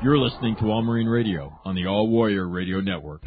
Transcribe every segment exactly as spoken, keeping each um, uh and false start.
You're listening to All Marine Radio on the All Warrior Radio Network.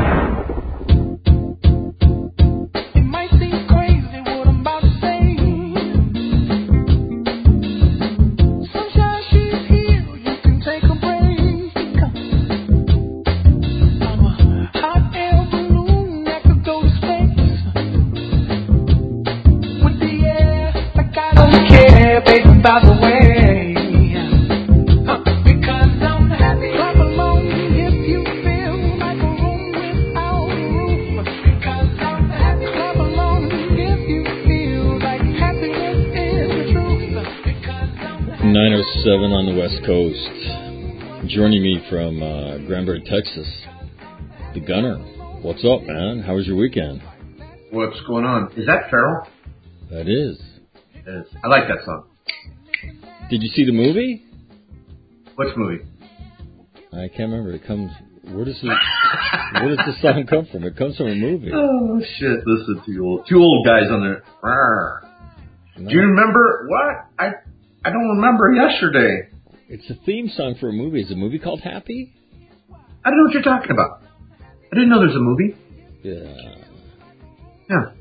By the way, huh, because I'm happy. Clap along if you feel like a room without a roof. Because I'm happy. Clap along if you feel like happiness is the truth. Because I'm happy. nine oh seven on the West Coast. Joining me from uh, Granbury, Texas, the Gunner. What's up, man? How was your weekend? What's going on? Is that Pharrell? That is. It is. I like that song. Did you see the movie? Which movie? I can't remember. It comes. Where does it? Where does the song come from? It comes from a movie. Oh shit! Listen to you old, two old guys on there. No. Do you remember what? I I don't remember yesterday. It's a theme song for a movie. Is a movie called Happy? I don't know what you're talking about. I didn't know there's a movie. Yeah. Yeah.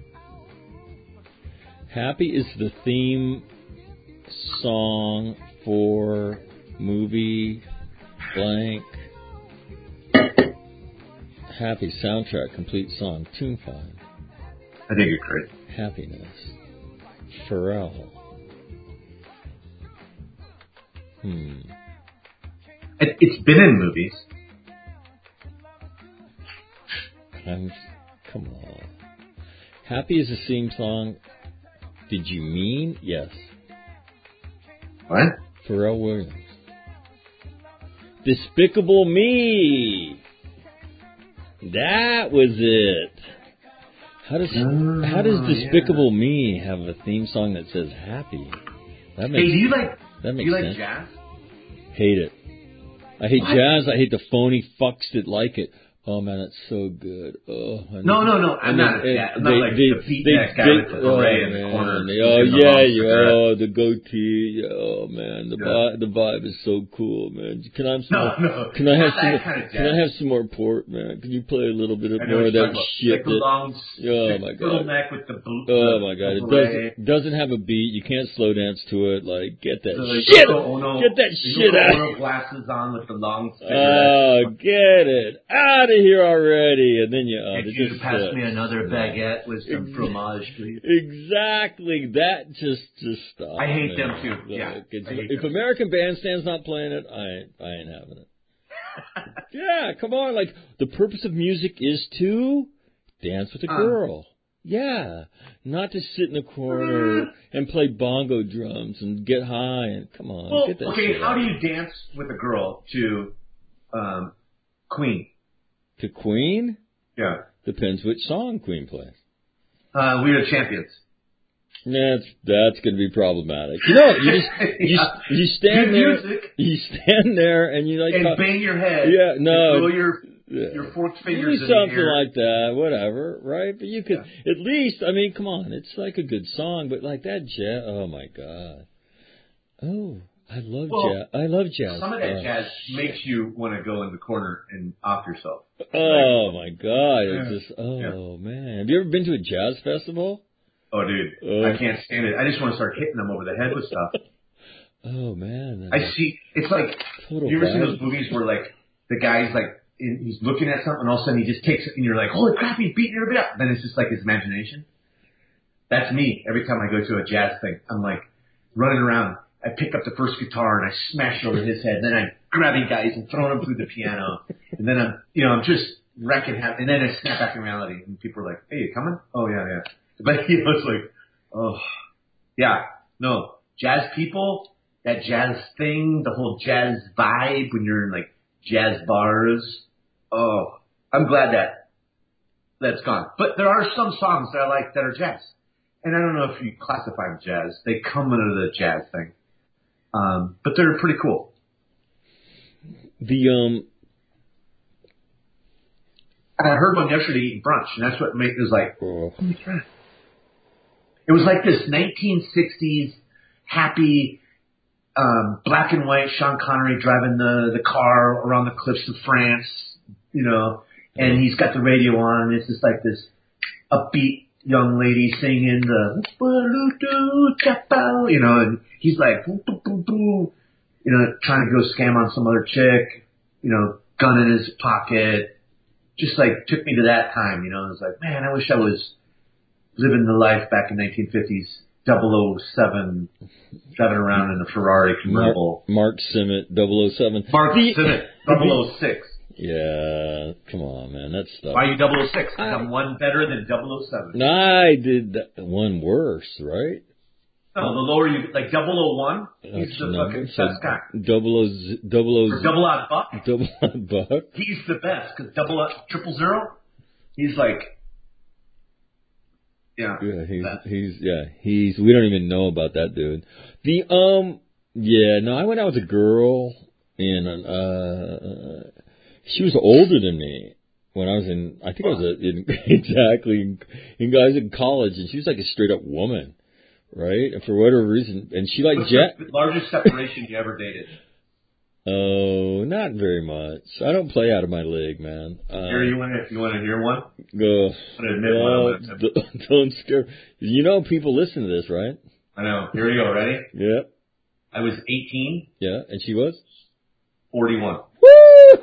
Happy is the theme song for movie blank. Happy soundtrack, complete song, tune five. I think you're great. Happiness. Pharrell. Hmm. It, it's been in movies. I'm, come on. Happy is a theme song. Did you mean? Yes. What? Pharrell Williams. Despicable Me. That was it. How does oh, how does Despicable yeah. Me have a theme song that says happy? That makes, hey, do you like that makes do you like sense. jazz? Hate it. I hate what? jazz. I hate the phony fucks that like it. Oh man, it's so good. Oh, no, no, no. I'm not. They, yeah, I'm not they, like they, the beat they, that guy they, with the beret oh, in the man. corner. They, oh yeah, you, oh the goatee. Oh man, the yeah. vibe, the vibe is so cool, man. Can I have some? No, more, no. Can I have some? More, kind of can I have some more port, man? Can you play a little bit of I know more of that about. shit? Like the long, oh my god. neck with the boot. Oh the, my god, the it doesn't doesn't have a beat. You can't slow dance to it. Like get that so like shit, Ono, get that shit out. Ono glasses on with the long. Oh, get it out of here already! And then you. Uh, If you just, pass uh, me another baguette with some ex- fromage, please. Exactly. That just just stop. I hate man. them too. Like, Yeah. it's, I hate if them. American Bandstand's not playing it, I ain't, I ain't having it. Yeah, come on. Like the purpose of music is to dance with a Uh. girl. Yeah, not to sit in a corner and play bongo drums and get high and come on. Well, get that okay. shit How out. do you dance with a girl to um, Queen? To Queen? Yeah. Depends which song Queen plays. Uh, we are champions. That's that's going to be problematic. You know, you just you, yeah. you stand Good there, music. you stand there, and you like and talk, bang your head. Yeah, no, and blow your yeah. your forked do fingers in something the air. like that, whatever, right? But you could Yeah. at least, I mean, come on, it's like a good song, but like that jazz, oh my god, oh, I love Well, jazz, I love jazz. Some of that oh, jazz shit. makes you want to go in the corner and off yourself. Oh my god, it's Yeah. just, oh Yeah. man, have you ever been to a jazz festival? Oh, dude, Oh. I can't stand it. I just want to start hitting them over the head with stuff. Oh man, I see. It's like, total you ever seen vibe. those movies where like the guy's like in, he's looking at something and all of a sudden he just takes it and you're like, holy crap, he's beating everybody up. Then it's just like his imagination. That's me. Every time I go to a jazz thing, I'm like running around. I pick up the first guitar and I smash it over his head. And then I'm grabbing guys and throwing them through the piano. And then I'm, you know, I'm just wrecking half. And then I snap back in reality. And people are like, hey, you coming? Oh, yeah, yeah. But, you know, it's like, oh, yeah, no. Jazz people, that jazz thing, the whole jazz vibe when you're in, like, jazz bars. Oh, I'm glad that that's gone. But there are some songs that I like that are jazz. And I don't know if you classify them jazz. They come under the jazz thing. Um, but they're pretty cool. The, um... I heard one yesterday eating brunch, and that's what made it was like, Oh. holy crap. It was like this nineteen sixties happy um, black and white, Sean Connery driving the, the car around the cliffs of France, you know, and he's got the radio on, and it's just like this upbeat young lady singing the, you know, and he's like, boo, boo, boo, boo, you know, trying to go scam on some other chick, you know, gun in his pocket. Just like took me to that time, you know. I was like, man, I wish I was living the life back in nineteen fifties, double oh seven, driving around in a Ferrari convertible. Mark, Mark Simmet, double oh seven. Mark The, Simmet, double oh six. Yeah, come on, man, that's stuff. Why are you double oh six? Because I'm one better than double oh seven. I did that one worse, right? No, the lower you, like double oh one, he's That's the no, fucking so best guy. Double O, z- double O, Or double odd buck, double O buck. he's the best. Because double odd, triple zero, he's like, yeah. Yeah, he's best. he's yeah he's. We don't even know about that dude. The um yeah no, I went out with a girl and uh she was older than me when I was in. I think I was a, in, exactly in, in I was in college, and she was like a straight up woman. Right? And for whatever reason, and she liked What's Jack. the largest separation you ever dated? Oh, not very much. I don't play out of my league, man. Uh, Here, you want to you want to hear one? Go. I'm gonna admit one. I'm gonna admit. Don't, don't scare. You know people listen to this, right? I know. Here we go. Ready? Yeah. I was eighteen, Yeah, and she was. forty-one. Woo!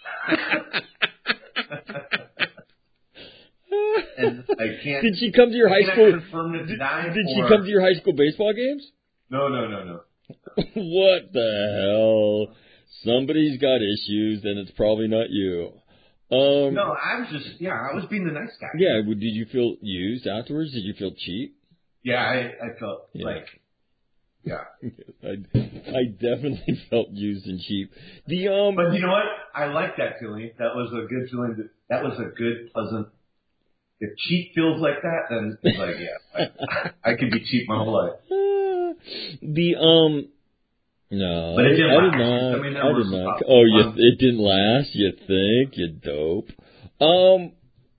And I can't. Did she come to your I high cannot school? confirm it Did, tonight did she or- come to your high school baseball games? No, no, no, no. What the hell? Somebody's got issues, then it's probably not you. Um, No, I was just yeah. I was being the nice guy. Yeah. well, Did you feel used afterwards? Did you feel cheap? Yeah, I, I felt Yeah. like yeah. I, I definitely felt used and cheap. The um. But you know what? I like that feeling. That was a good feeling. To, that was a good, pleasant. If cheap feels like that, then it's like yeah, I, I could be cheap my whole life. The um. No, But it didn't I, I last. did not. I mean, there I were did some not. problems. Oh, you, Um, it didn't last. You think you dope? Um,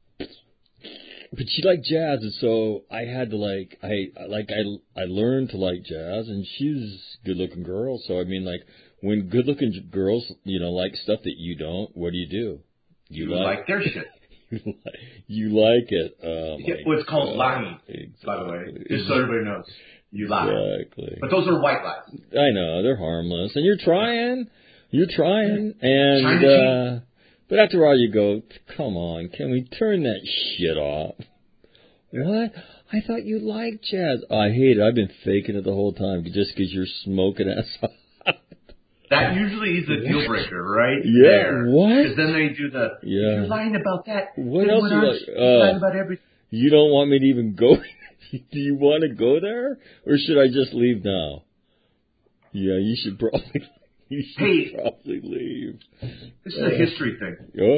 but she liked jazz, and so I had to like I like I I learned to like jazz, and she's a good-looking girl. So I mean, like when good-looking girls, you know, like stuff that you don't, what do you do? You like their shit. you like you like it. Oh Yeah, my what's called God. lying, Exactly. by the way, just so everybody knows. You lie. Exactly. But those are white lies. I know, they're harmless. And you're trying. You're trying. And, Trying to uh, but after a while you go, come on, can we turn that shit off? Yeah. What? I thought you liked jazz. Oh, I hate it. I've been faking it the whole time just because you're smoking ass. That usually is a deal breaker, right? Yeah, there. what? Because then they do the, Yeah. you're lying about that. What then else when you I'm- like? you're lying Uh, about everything. You don't want me to even go? Do you want to go there? Or should I just leave now? Yeah, you should probably, you should Hey. probably leave. This is a history thing. Oh?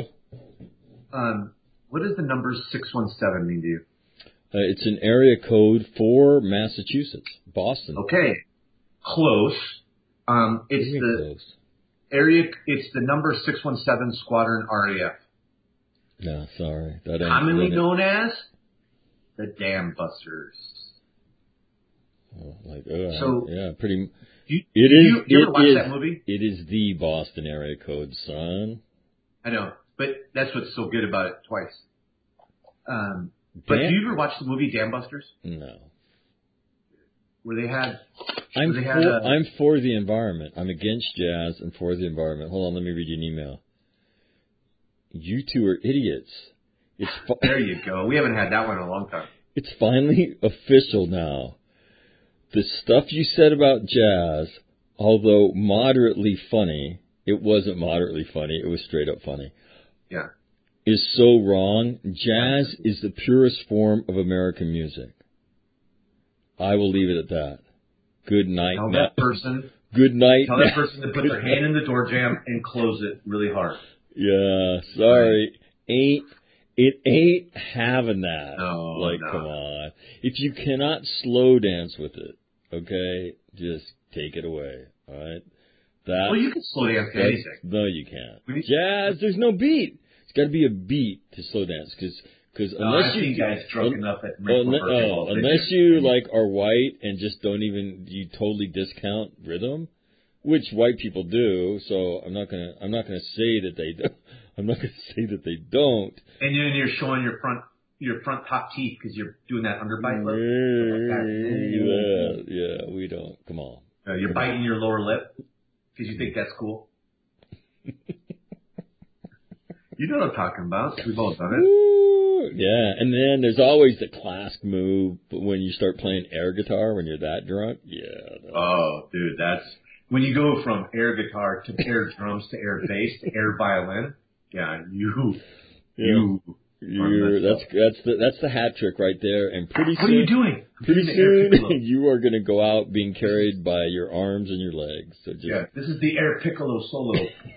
Um, what does the number six one seven mean to you? Uh, it's an area code for Massachusetts, Boston. Okay. Close. Um, it's Very the close. area, it's the number six one seven Squadron R A F. No, sorry. That ain't Commonly that ain't- known as the Dam Busters. Oh, like, oh, So- yeah, pretty. You, It you, is. You, it ever watch is- that movie? It is the Boston area code, son. I know, but that's what's so good about it twice. Um, but Dam- do you ever watch the movie Dam Busters? No. Where they had, I'm they for, had, uh, I'm for the environment. I'm against jazz and for the environment. Hold on, let me read you an email. You two are idiots. It's fi- there you go. We haven't had that one in a long time. It's finally official now. The stuff you said about jazz, although moderately funny, it wasn't moderately funny, it was straight up funny, Yeah. is so wrong. Jazz is the purest form of American music. I will leave it at that. Good night. Tell now. that person, Good night. tell that now. person to put their hand in the door jamb and close it really hard. Yeah, sorry. Ain't it ain't having that. No, like, no. come on. If you cannot slow dance with it, okay, just take it away. All right. That. Well, you can slow dance to that's- anything. No, you can't. We need- Jazz, there's no beat. It's got to be a beat to slow dance, because because No, unless I've you seen guys drunk enough at Oh, Rick unle- Roberts oh, all day. unless you like are white and just don't even you totally discount rhythm, which white people do. So I'm not gonna I'm not gonna say that they do. I'm not gonna say that they don't. And then you're showing your front your front top teeth because you're doing that underbite look. Yeah, yeah, we don't. Come on. Uh, you're biting your lower lip because you think that's cool. You know what I'm talking about. We've all done it. Ooh, yeah, and then there's always the classic move when you start playing air guitar when you're that drunk. Yeah. Oh, dude, that's when you go from air guitar to air drums to air bass to air violin. Yeah, you, Yeah. you. You're, that's that's the that's the hat trick right there. And pretty What soon, are you doing? I'm pretty doing the air piccolo. soon you are going to go out being carried by your arms and your legs. So just Yeah, this is the air piccolo solo.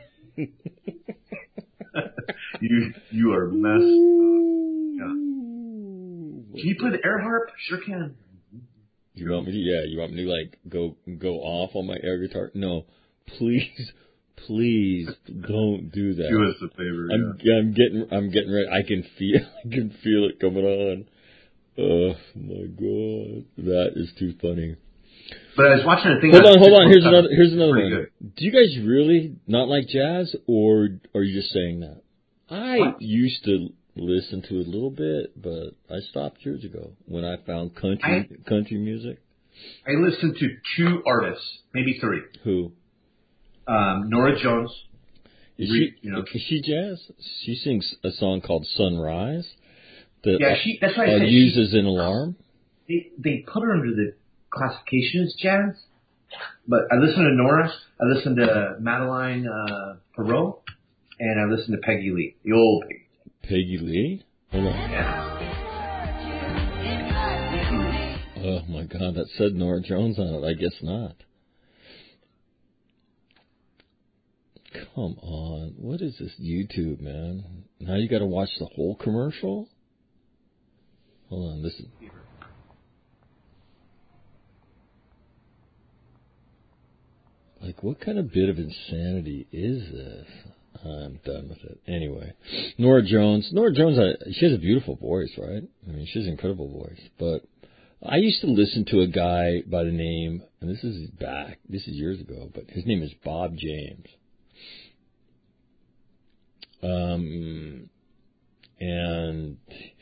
you you are messed. Yeah. Can you play the air harp? Sure can. You want me to? Yeah, you want me to like go go off on my air guitar? No, please, please don't do that. Do us a favor. I'm Yeah. I'm getting I'm getting ready. I can feel I can feel it coming on. Oh my god, that is too funny. But I was watching a thing. Hold on, hold on. Here's TikTok. another. Here's another Pretty one. good. Do you guys really not like jazz, or are you just saying that? I What? used to listen to it a little bit, but I stopped years ago when I found country I- country music. I listened to two artists, maybe three. Who Um, Nora Jones. is Re- she? you know. Is she jazz? She sings a song called "Sunrise" that Yeah, she. That's why I uh, said she, uses an alarm. they they put her under the classification as jazz. But I listened to Nora. I listened to Madeline uh, Perot, and I listened to Peggy Lee, the old Peggy. Peggy Lee. Hold on. Yeah. Oh my God, that said Nora Jones on it. I guess not. Come on, what is this YouTube, man? Now you got to watch the whole commercial. Hold on, listen. Like, what kind of bit of insanity is this? I'm done with it. Anyway, Nora Jones. Nora Jones, I, she has a beautiful voice, right? I mean, she has an incredible voice. But I used to listen to a guy by the name, and this is back, this is years ago, but his name is Bob James. Um, and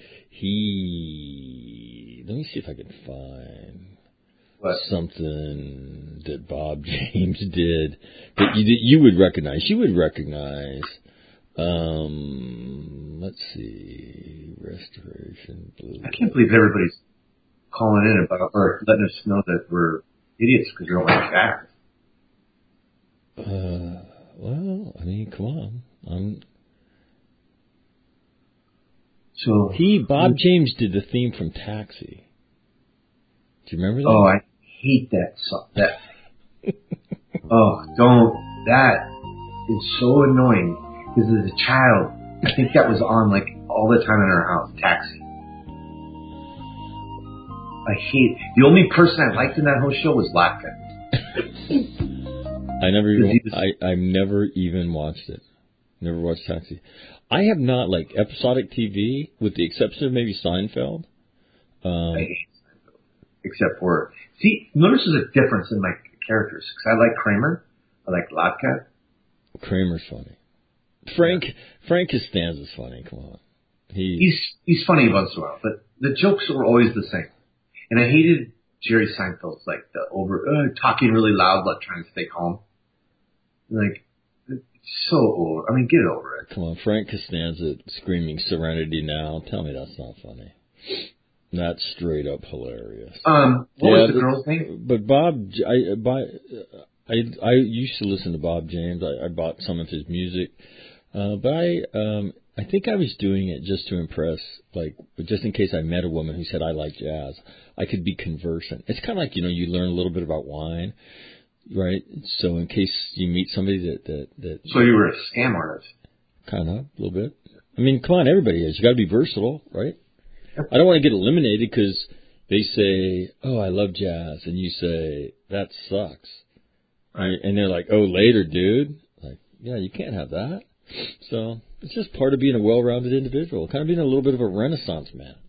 he, let me see if I can find What? something that Bob James did that you, that you would recognize. You would recognize. Um, let's see, Restoration Blue. I can't believe everybody's calling in about or letting us know that we're idiots because we don't like jazz. Uh, well, I mean, come on. I'm. So He Bob James did the theme from Taxi. Do you remember that? Oh, I hate that song. That. Oh, don't. That is so annoying. Because as a child, I think that was on like all the time in our house. Taxi. I hate. The only person I liked in that whole show was Latka. I never even. He was- I I've never even watched it. Never watched Taxi. I have not, like episodic T V, with the exception of maybe Seinfeld. Um, I hate Seinfeld. Except for see, notice there's a difference in my characters. Because I like Kramer, I like Latka. Kramer's funny. Frank Frank Costanza's funny. Come on, he. He's he's funny once in a while, but the jokes were always the same. And I hated Jerry Seinfeld's like the over uh, talking really loud, but trying to stay calm. Like it's so old. I mean, get over it. Come on, Frank Costanza screaming "Serenity Now." Tell me that's not funny. That's straight up hilarious. Um, what Yeah, was the but- girl's name? But Bob, I, by, I, I used to listen to Bob James. I, I bought some of his music, uh, but I, um, I think I was doing it just to impress, like, just in case I met a woman who said I like jazz, I could be conversant. It's kind of like, you know, you learn a little bit about wine, right? So in case you meet somebody that that that So you were a scam artist. kind of a little bit. I mean, come on, everybody is. You got to be versatile, right? I don't want to get eliminated because they say, "Oh, I love jazz," and you say that sucks, right? And they're like, "Oh, later, dude." Like, yeah, you can't have that. So it's just part of being a well-rounded individual, kind of being a little bit of a Renaissance man. Like,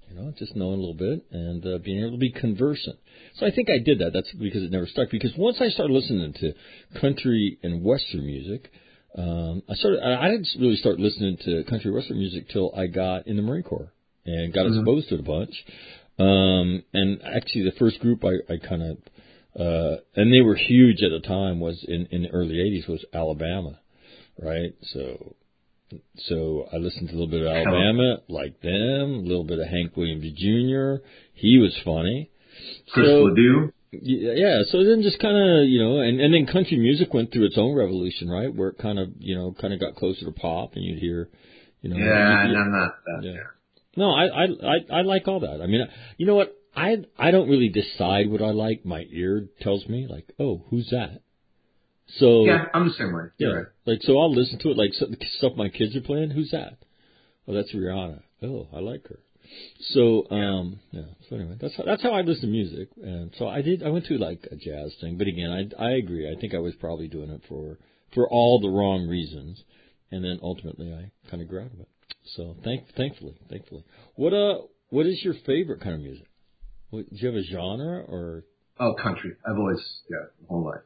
You know, just knowing a little bit and uh, being able to be conversant. So I think I did that. That's because it never stuck. Because once I started listening to country and western music, um, I started. I didn't really start listening to country western music till I got in the Marine Corps and got Mhm. exposed to it a bunch. Um, and actually, the first group I, I kind of uh, and they were huge at the time was in in the early eighties was Alabama, right? So. So I listened to a little bit of Alabama, like them, a little bit of Hank Williams Junior He was funny. Chris so, Ledoux. Yeah, so then just kind of, you know, and, and then country music went through its own revolution, right, where it kind of, you know, kind of got closer to pop, and you'd hear, you know. Yeah, you, and you, I'm not that. yeah. Yeah. No, I, I, I, I like all that. I mean, you know what? I, I don't really decide what I like. My ear tells me, like, oh, who's that? So Yeah, I'm the same way. yeah, You're right. like so I'll listen to it. Like some, the stuff my kids are playing. Who's that? Oh, that's Rihanna. Oh, I like her. So um, yeah. So anyway, that's how, that's how I listen to music. And so I did. I went to like a jazz thing, but again, I I agree. I think I was probably doing it for for all the wrong reasons, and then ultimately I kind of grew out of it. So thank thankfully, thankfully. What uh, what is your favorite kind of music? What, do you have a genre or? Oh, country. I've always, yeah, my whole life.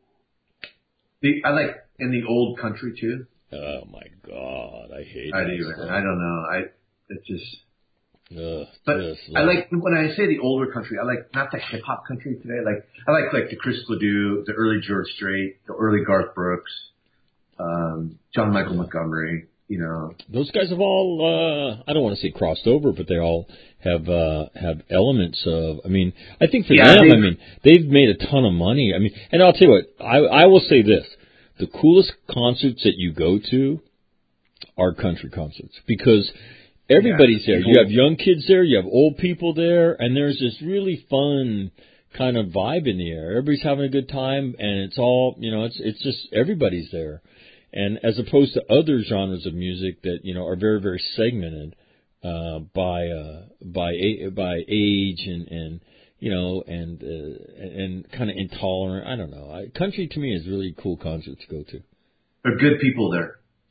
The, I like in the old country too. Oh my God, I hate I that do. stuff. I don't know. I it just. Ugh, But just I like when I say the older country. I like not the hip hop country today. Like I like like the Chris Ledoux, the early George Strait, the early Garth Brooks, um, John Michael Yeah. Montgomery. You know, those guys have all, uh, I don't want to say crossed over, but they all have, uh, have elements of, I mean, I think for Yeah, them, they've- I mean, they've made a ton of money. I mean, and I'll tell you what, I, I will say this, the coolest concerts that you go to are country concerts because everybody's Yeah, there. You have young kids there, you have old people there, and there's this really fun kind of vibe in the air. Everybody's having a good time, and it's all, you know, it's, it's just, everybody's there. And as opposed to other genres of music that, you know, are very, very segmented, uh, by, uh, by, a- by age and, and, you know, and, uh, and kind of intolerant. I don't know. I, country to me is really a cool concert to go to. there are good people there.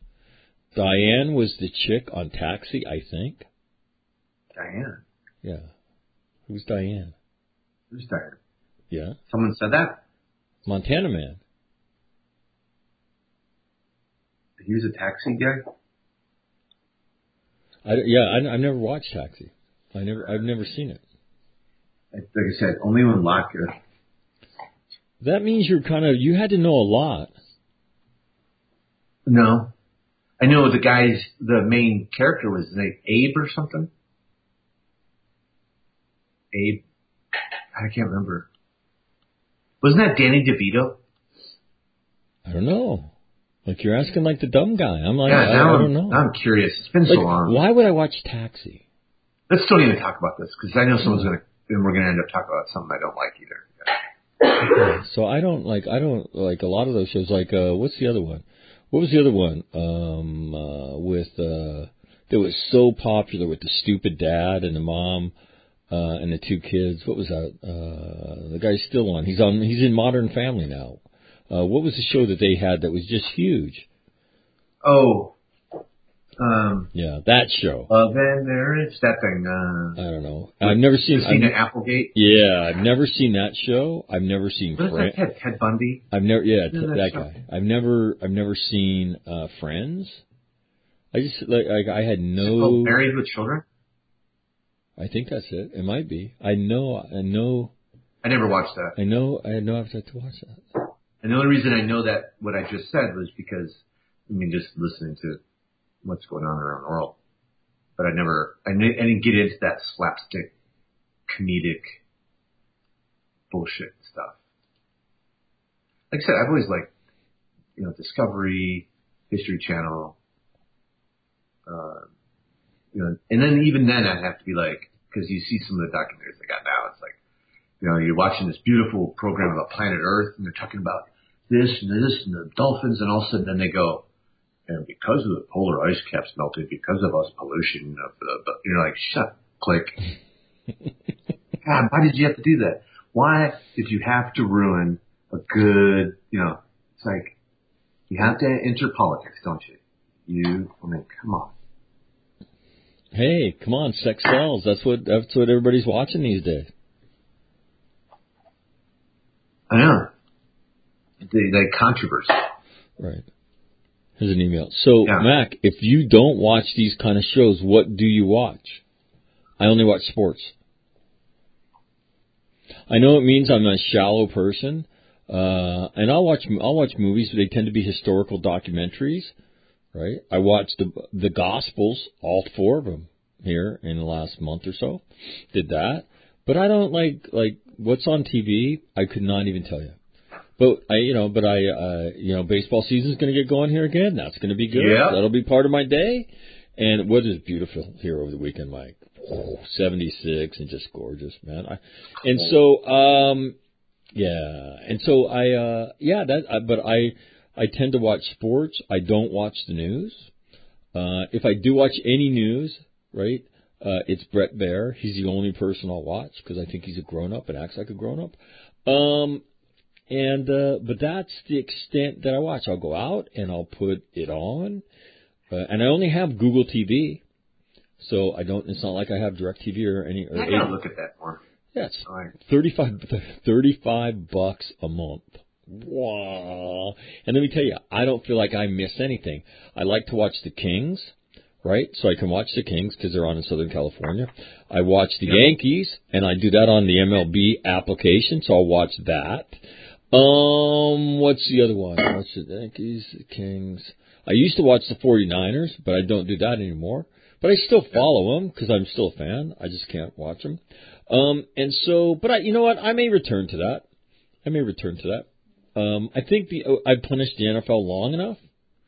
Diane was the chick on Taxi, I think. Diane, Yeah. Who's Diane? who's Diane? Yeah. Someone said that. Montana Man. He was a taxi guy. I, yeah, I, I've never watched Taxi. I never, I've never seen it. Like I said, only when Locker. That means you're kind of, you had to know a lot. No, I know the guy's the main character was like Abe or something. Abe, I can't remember. Wasn't that Danny DeVito? I don't know. Like you're asking like the dumb guy. I'm like, Yeah, I, now I I'm, don't know. now I'm curious. It's been Like, so long. why would I watch Taxi? Let's don't even talk about this because I know someone's gonna, and we're gonna end up talking about something I don't like either. Yeah, so I don't like, I don't like a lot of those shows. Like, uh, what's the other one? What was the other one? Um, uh, with, uh, that was so popular with the stupid dad and the mom, uh, and the two kids. What was that? Uh, the guy's still on. He's on, he's in Modern Family now. Uh, what was the show that they had that was just huge? Oh, um, Yeah, that show. Love and Marriage, that thing. Uh, I don't know. I've never seen, Christina I've, Applegate. yeah, I've never seen that show. I've never seen What is Friends. that? Ted, Ted Bundy. I've never, yeah, Yeah, t- that that show. guy. I've never, I've never seen uh Friends. I just like, like I had Is it no. called Married with Children. I think that's it. It might be. I know. I know. I never watched that. I know. I had no appetite to watch that. And the only reason I know that what I just said was because, I mean, just listening to what's going on around the world. But I never, I, ne- I didn't get into that slapstick, comedic bullshit stuff. Like I said, I've always liked, you know, Discovery, History Channel, uh, you know, and then even then I'd have to be like, because you see some of the documentaries they got now, it's like, you know, you're watching this beautiful program about planet Earth, and they're talking about this and this and the dolphins, and all of a sudden then they go, and because of the polar ice caps melted, because of us pollution of the, the you're like, shut, click. God, why did you have to do that? Why did you have to ruin a good, you know, it's like, you have to enter politics, don't you? You, I mean, come on. Hey, come on, sex sells. That's what that's what everybody's watching these days. I know. The, the controversy. Right. Here's an email. So, Yeah. Mac, if you don't watch these kind of shows, what do you watch? I only watch sports. I know it means I'm a shallow person, uh, and I'll watch I'll watch movies, but they tend to be historical documentaries, right? I watched the the Gospels, all four of them here in the last month or so. Did that, but I don't like like what's on T V. I could not even tell you. But I, you know, but I, uh, you know, baseball season's going to get going here again. That's going to be good. Yeah. That'll be part of my day. And the weather's beautiful here over the weekend, Mike. Oh, seventy-six and just gorgeous, man. I, and so, um, yeah, and so I, uh, yeah, that. I, but I, I tend to watch sports. I don't watch the news. Uh, if I do watch any news, right, uh, it's Brett Baer. He's the only person I'll watch because I think he's a grown up and acts like a grown up. Um. And, uh, but that's the extent that I watch. I'll go out and I'll put it on. Uh, and I only have Google T V. So I don't, it's not like I have DirecTV or any, or I gotta look at that more. yeah, it's All right. thirty-five, thirty-five bucks a month. Wow. And let me tell you, I don't feel like I miss anything. I like to watch the Kings, right? So I can watch the Kings because they're on in Southern California. I watch the Yep. Yankees, and I do that on the M L B application, so I'll watch that. Um, what's the other one? What's the Yankees, the Kings? I used to watch the forty-niners, but I don't do that anymore. But I still follow them because I'm still a fan. I just can't watch them. Um, and so, but I, you know what? I may return to that. I may return to that. Um, I think the I've punished the N F L long enough.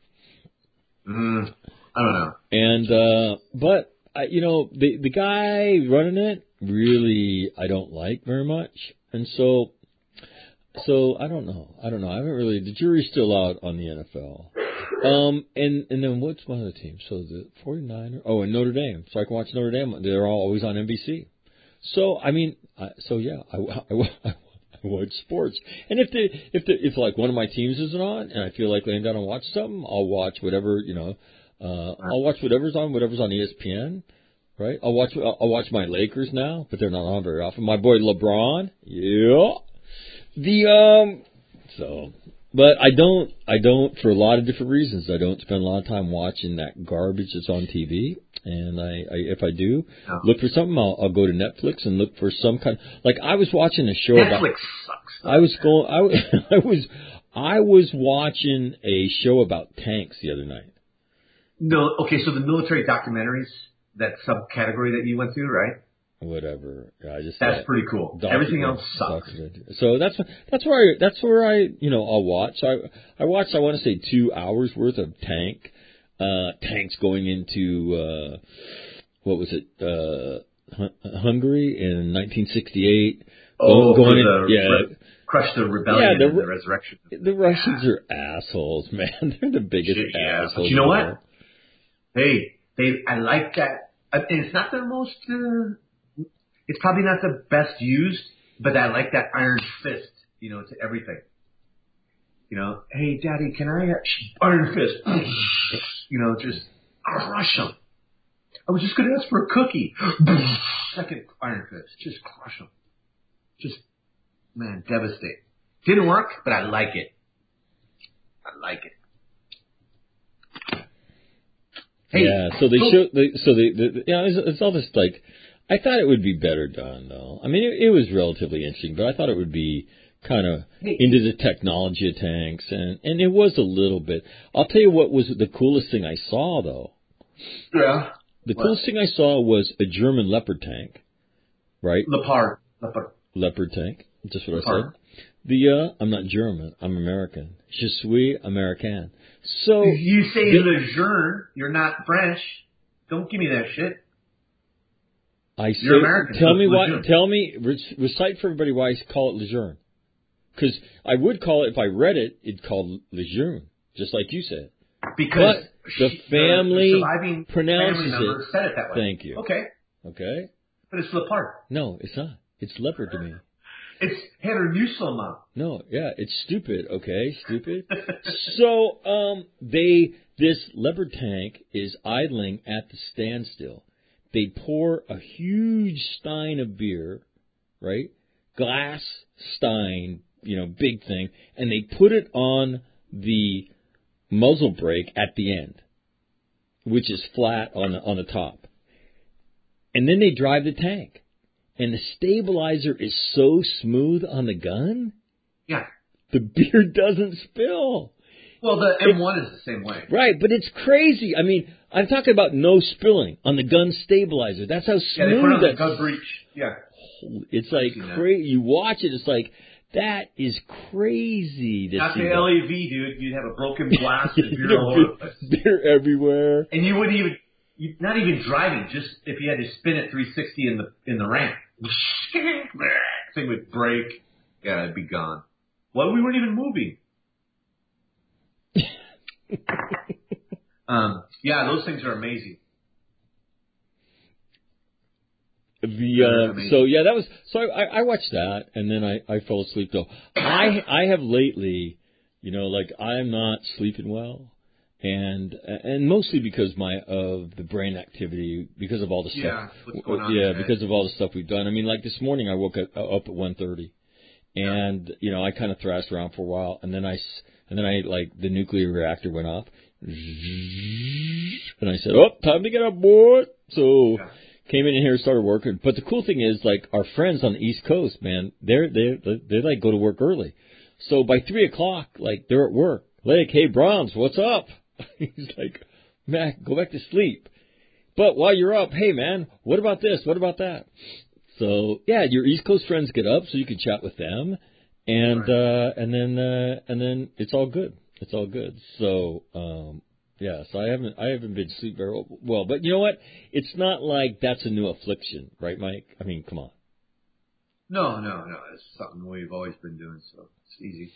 Mm, I don't know. And uh, but I, you know, the the guy running it really I don't like very much, and so. So I don't know. I don't know. I haven't really. The jury's still out on the N F L. Um, and and then what's one of the teams? So the forty-niners. Oh, and Notre Dame. So I can watch Notre Dame. They're all always on N B C. So I mean, I, so yeah, I, I, I watch sports. And if the if the if like one of my teams isn't on, and I feel like laying down and watch something, I'll watch whatever you know. Uh, I'll watch whatever's on, whatever's on E S P N. Right. I'll watch. I'll, I'll watch my Lakers now, but they're not on very often. My boy LeBron. Yeah. The um so but I don't I don't for a lot of different reasons I don't spend a lot of time watching that garbage that's on T V, and I, I if I do No. look for something I'll, I'll go to Netflix and look for some kind like I was watching a show Netflix about sucks. I was going I, was- I was I was watching a show about tanks the other night. No, okay, so the military documentaries, that subcategory that you went through, right? Whatever. I just That's thought- pretty cool. Docu- Everything else sucks. documentary. So that's that's where I that's where I you know I'll watch. So I I watched I want to say two hours worth of tank uh, tanks going into uh, what was it uh, Hun- Hungary in nineteen sixty-eight. Oh, going for in, the yeah. re- crush the rebellion Yeah, the and the re- resurrection. The Russians are assholes, man. They're the biggest Shit, yeah. assholes. But you know in the what? world. Hey, they, I like that. Uh, And it's not the most, uh, it's probably not the best used, but I like that iron fist, you know, to everything. You know, hey, Daddy, can I, uh, iron fist, you know, just crush them. I was just going to ask for a cookie. Second iron fist, just crush them. Just, man, devastate. Didn't work, but I like it. I like it. Hey, Yeah, so they so- show, they, so they, the, yeah, it's, it's all this like, I thought it would be better done though. I mean, it, it was relatively interesting, but I thought it would be kind of Hey. into the technology of tanks, and and it was a little bit. I'll tell you what was the coolest thing I saw though. Yeah. The What? coolest thing I saw was a German Leopard tank, right? Leopard. Leopard. Leopard tank, just what I Leopard. said. The uh, I'm not German, I'm American. Je suis American. So You say the- Lejeune, you're not French. Don't give me that shit. I say, You're American, tell so me it's why. Lejeune. Tell me, re- recite for everybody why I call it Lejeune. Because I would call it if I read it, it'd called Lejeune, just like you said. Because But the she- family surviving pronounces family member it. said it that way. Thank you. Okay, Okay. but it's Leopard. No, it's not. It's leopard to me. It's Heteronuslama. No, yeah, it's stupid. Okay, stupid. So, um, they this leopard tank is idling at the standstill, they'd pour a huge stein of beer, right? Glass stein, you know, big thing, and they put it on the muzzle brake at the end, which is flat on the, on the top. And then they drive the tank. And the stabilizer is so smooth on the gun, Yeah. the beer doesn't spill. Well, the M one is the same way. Right, but it's crazy. I mean, I'm talking about no spilling on the gun stabilizer. That's how Yeah, they put it smooth on the that. gun breech. Yeah. It's like seen that. crazy. You watch it, it's like, that is crazy to Not see. the that. L A V, dude. You'd have a broken glass and You beer know, all over the place. beer everywhere. And you wouldn't even, you, not even driving, just if you had to spin it three sixty in the in the ramp. Thing would break. Yeah, it'd be gone. Well, we weren't even moving. um, yeah, those things are amazing. The They're uh, amazing. so yeah, that was so I, I watched that and then I, I fell asleep though. I I have lately, you know, like I'm not sleeping well, and and mostly because my of the brain activity, because of all the stuff. Yeah, what's going on Yeah, in your head. because of all the stuff we've done. I mean, like this morning I woke up up at one thirty, and you know I kind of thrashed around for a while, and then I s- and then I like the nuclear reactor went off, and I said, "Oh, time to get up, boy." So. Yeah. Came in here and started working. But the cool thing is, like, our friends on the East Coast, man, they're, they're, they like go to work early. So by three o'clock, like, they're at work. Like, hey, Brahms, what's up? He's like, man, go back to sleep. But while you're up, hey, man, what about this? What about that? So, yeah, your East Coast friends get up so you can chat with them. And, Right. uh, and then, uh, and then it's all good. It's all good. So, um, yeah, so I haven't I haven't been sleep very well, but you know what? It's not like that's a new affliction, right, Mike? I mean, come on. No, no, no. It's something we've always been doing, so it's easy.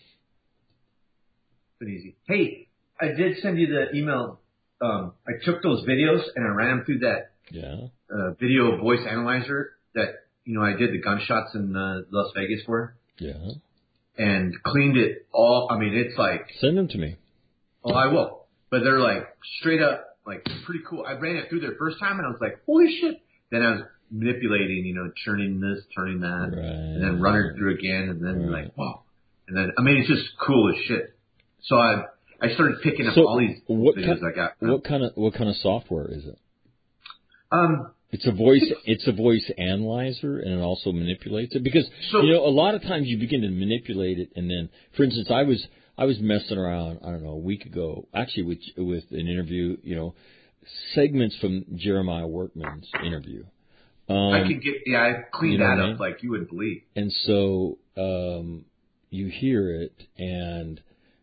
It's been easy. Hey, I did send you the email. Um, I took those videos and I ran them through that Yeah. uh, video voice analyzer that, you know, I did the gunshots in uh, Las Vegas for, Yeah. and cleaned it all. I mean, it's like, Send them to me. oh, I will. But they're like straight up, like pretty cool. I ran it through there first time and I was like, holy shit. Then I was manipulating, you know, turning this, turning that, Right. and then running it through again, and then Right. like, whoa. And then, I mean, it's just cool as shit. So I I started picking up So all these what videos ki- I got. What kind of what kind of software is it? Um, It's a voice. It's a voice analyzer, and it also manipulates it because So- you know a lot of times you begin to manipulate it, and then, for instance, I was I was messing around. I don't know a week ago, actually, with with an interview. You know, segments from Jeremiah Workman's interview. Um, I could get, yeah, I cleaned you know that what I up mean? like you wouldn't believe. And so um, you hear it, and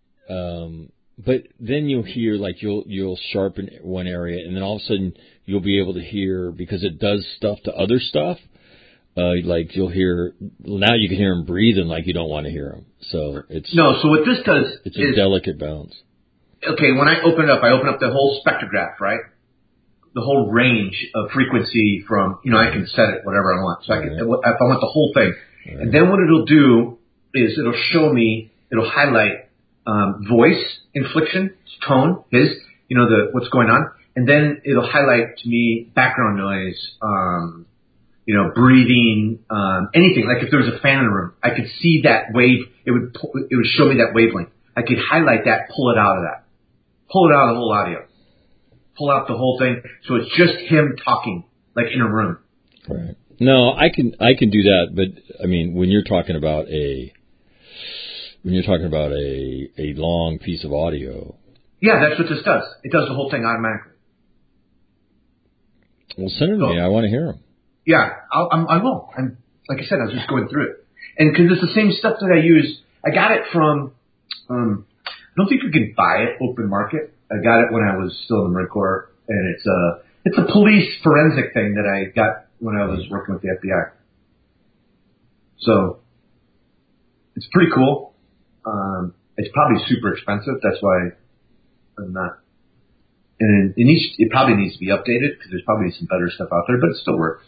um, but then you'll hear like you'll you'll sharpen one area, and then all of a sudden you'll be able to hear because it does stuff to other stuff. Uh, like you'll hear now you can hear him breathing like you don't want to hear him. So it's No, so what this does it's a is, delicate balance. okay, when I open it up, I open up the whole spectrograph, right? The whole range of frequency from, you know, I can set it whatever I want. So I can, if I want the whole thing. Right. And then what it'll do is it'll show me, it'll highlight um, voice inflection, tone, his, you know, the what's going on. And then it'll highlight to me background noise, um, you know, breathing, um, anything. Like if there was a fan in the room, I could see that wave. It would pu- it would show me that wavelength. I could highlight that, pull it out of that, pull it out of the whole audio, pull out the whole thing. So it's just him talking, like in a room. Right. No, I can I can do that, but I mean when you're talking about a when you're talking about a a long piece of audio. Yeah, that's what this does. It does the whole thing automatically. Well, send them to me. I want to hear them. Yeah, I'll, I'm, I will. I'm, like I said, I was just going through it. And because it's the same stuff that I use. I got it from, um, I don't think you can buy it open market. I got it when I was still in the Marine Corps. And it's a, it's a police forensic thing that I got when I was working with the F B I. So, it's pretty cool. Um, it's probably super expensive. That's why I'm not. And it needs, it probably needs to be updated because there's probably some better stuff out there, but it still works.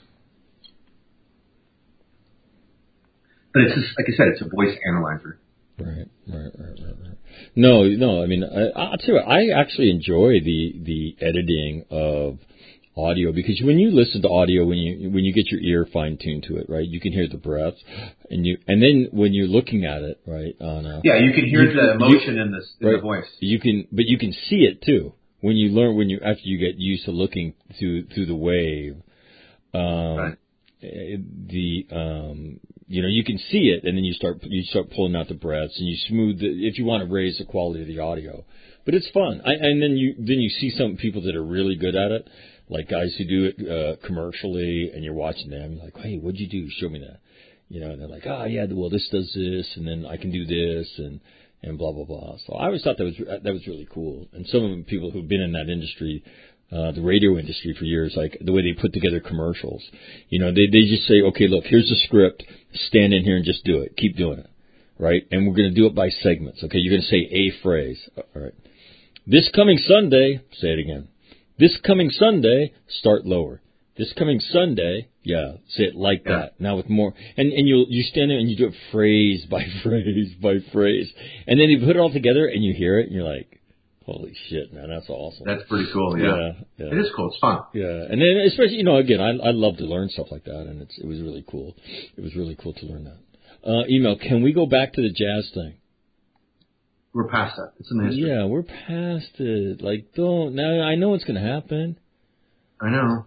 But it's just, like I said, it's a voice analyzer. Right, right, right, right, right. No, no. I mean, I, I'll tell you, what, I actually enjoy the the editing of audio, because when you listen to audio, when you when you get your ear fine tuned to it, right, you can hear the breath, and you and then when you're looking at it, right, on a, Yeah, you can hear you- the emotion you- in, this, in right, the voice. You can, but you can see it too when you learn when you after you get used to looking through through the wave. Um, Right. The um, you know, you can see it, and then you start you start pulling out the breaths, and you smooth the, if you want to raise the quality of the audio. But it's fun, I, and then you then you see some people that are really good at it, like guys who do it uh, commercially, and you're watching them, you're like, hey, what'd you do? Show me that. You know, and they're like, oh yeah, well this does this, and then I can do this, and and blah blah blah. So I always thought that was that was really cool. And some of the people who've been in that industry. Uh, the radio industry for years, like the way they put together commercials. You know, they, they just say, okay, look, here's the script. Stand in here and just do it. Keep doing it. Right? And we're going to do it by segments. Okay? You're going to say a phrase. All right. This coming Sunday, say it again. This coming Sunday, start lower. This coming Sunday, yeah, say it like Yeah. that. Now with more, and, and you you stand there and you do it phrase by phrase by phrase. And then you put it all together and you hear it and you're like, holy shit, man, that's awesome. That's pretty cool, yeah. Yeah, yeah. It is cool. It's fun. Yeah, and then especially, you know, again, I I love to learn stuff like that, and it's it was really cool. It was really cool to learn that. Uh, email, can we go back to the jazz thing? We're past that. It's in the history. Yeah, we're past it. Like, don't now. I know it's going to happen. I know.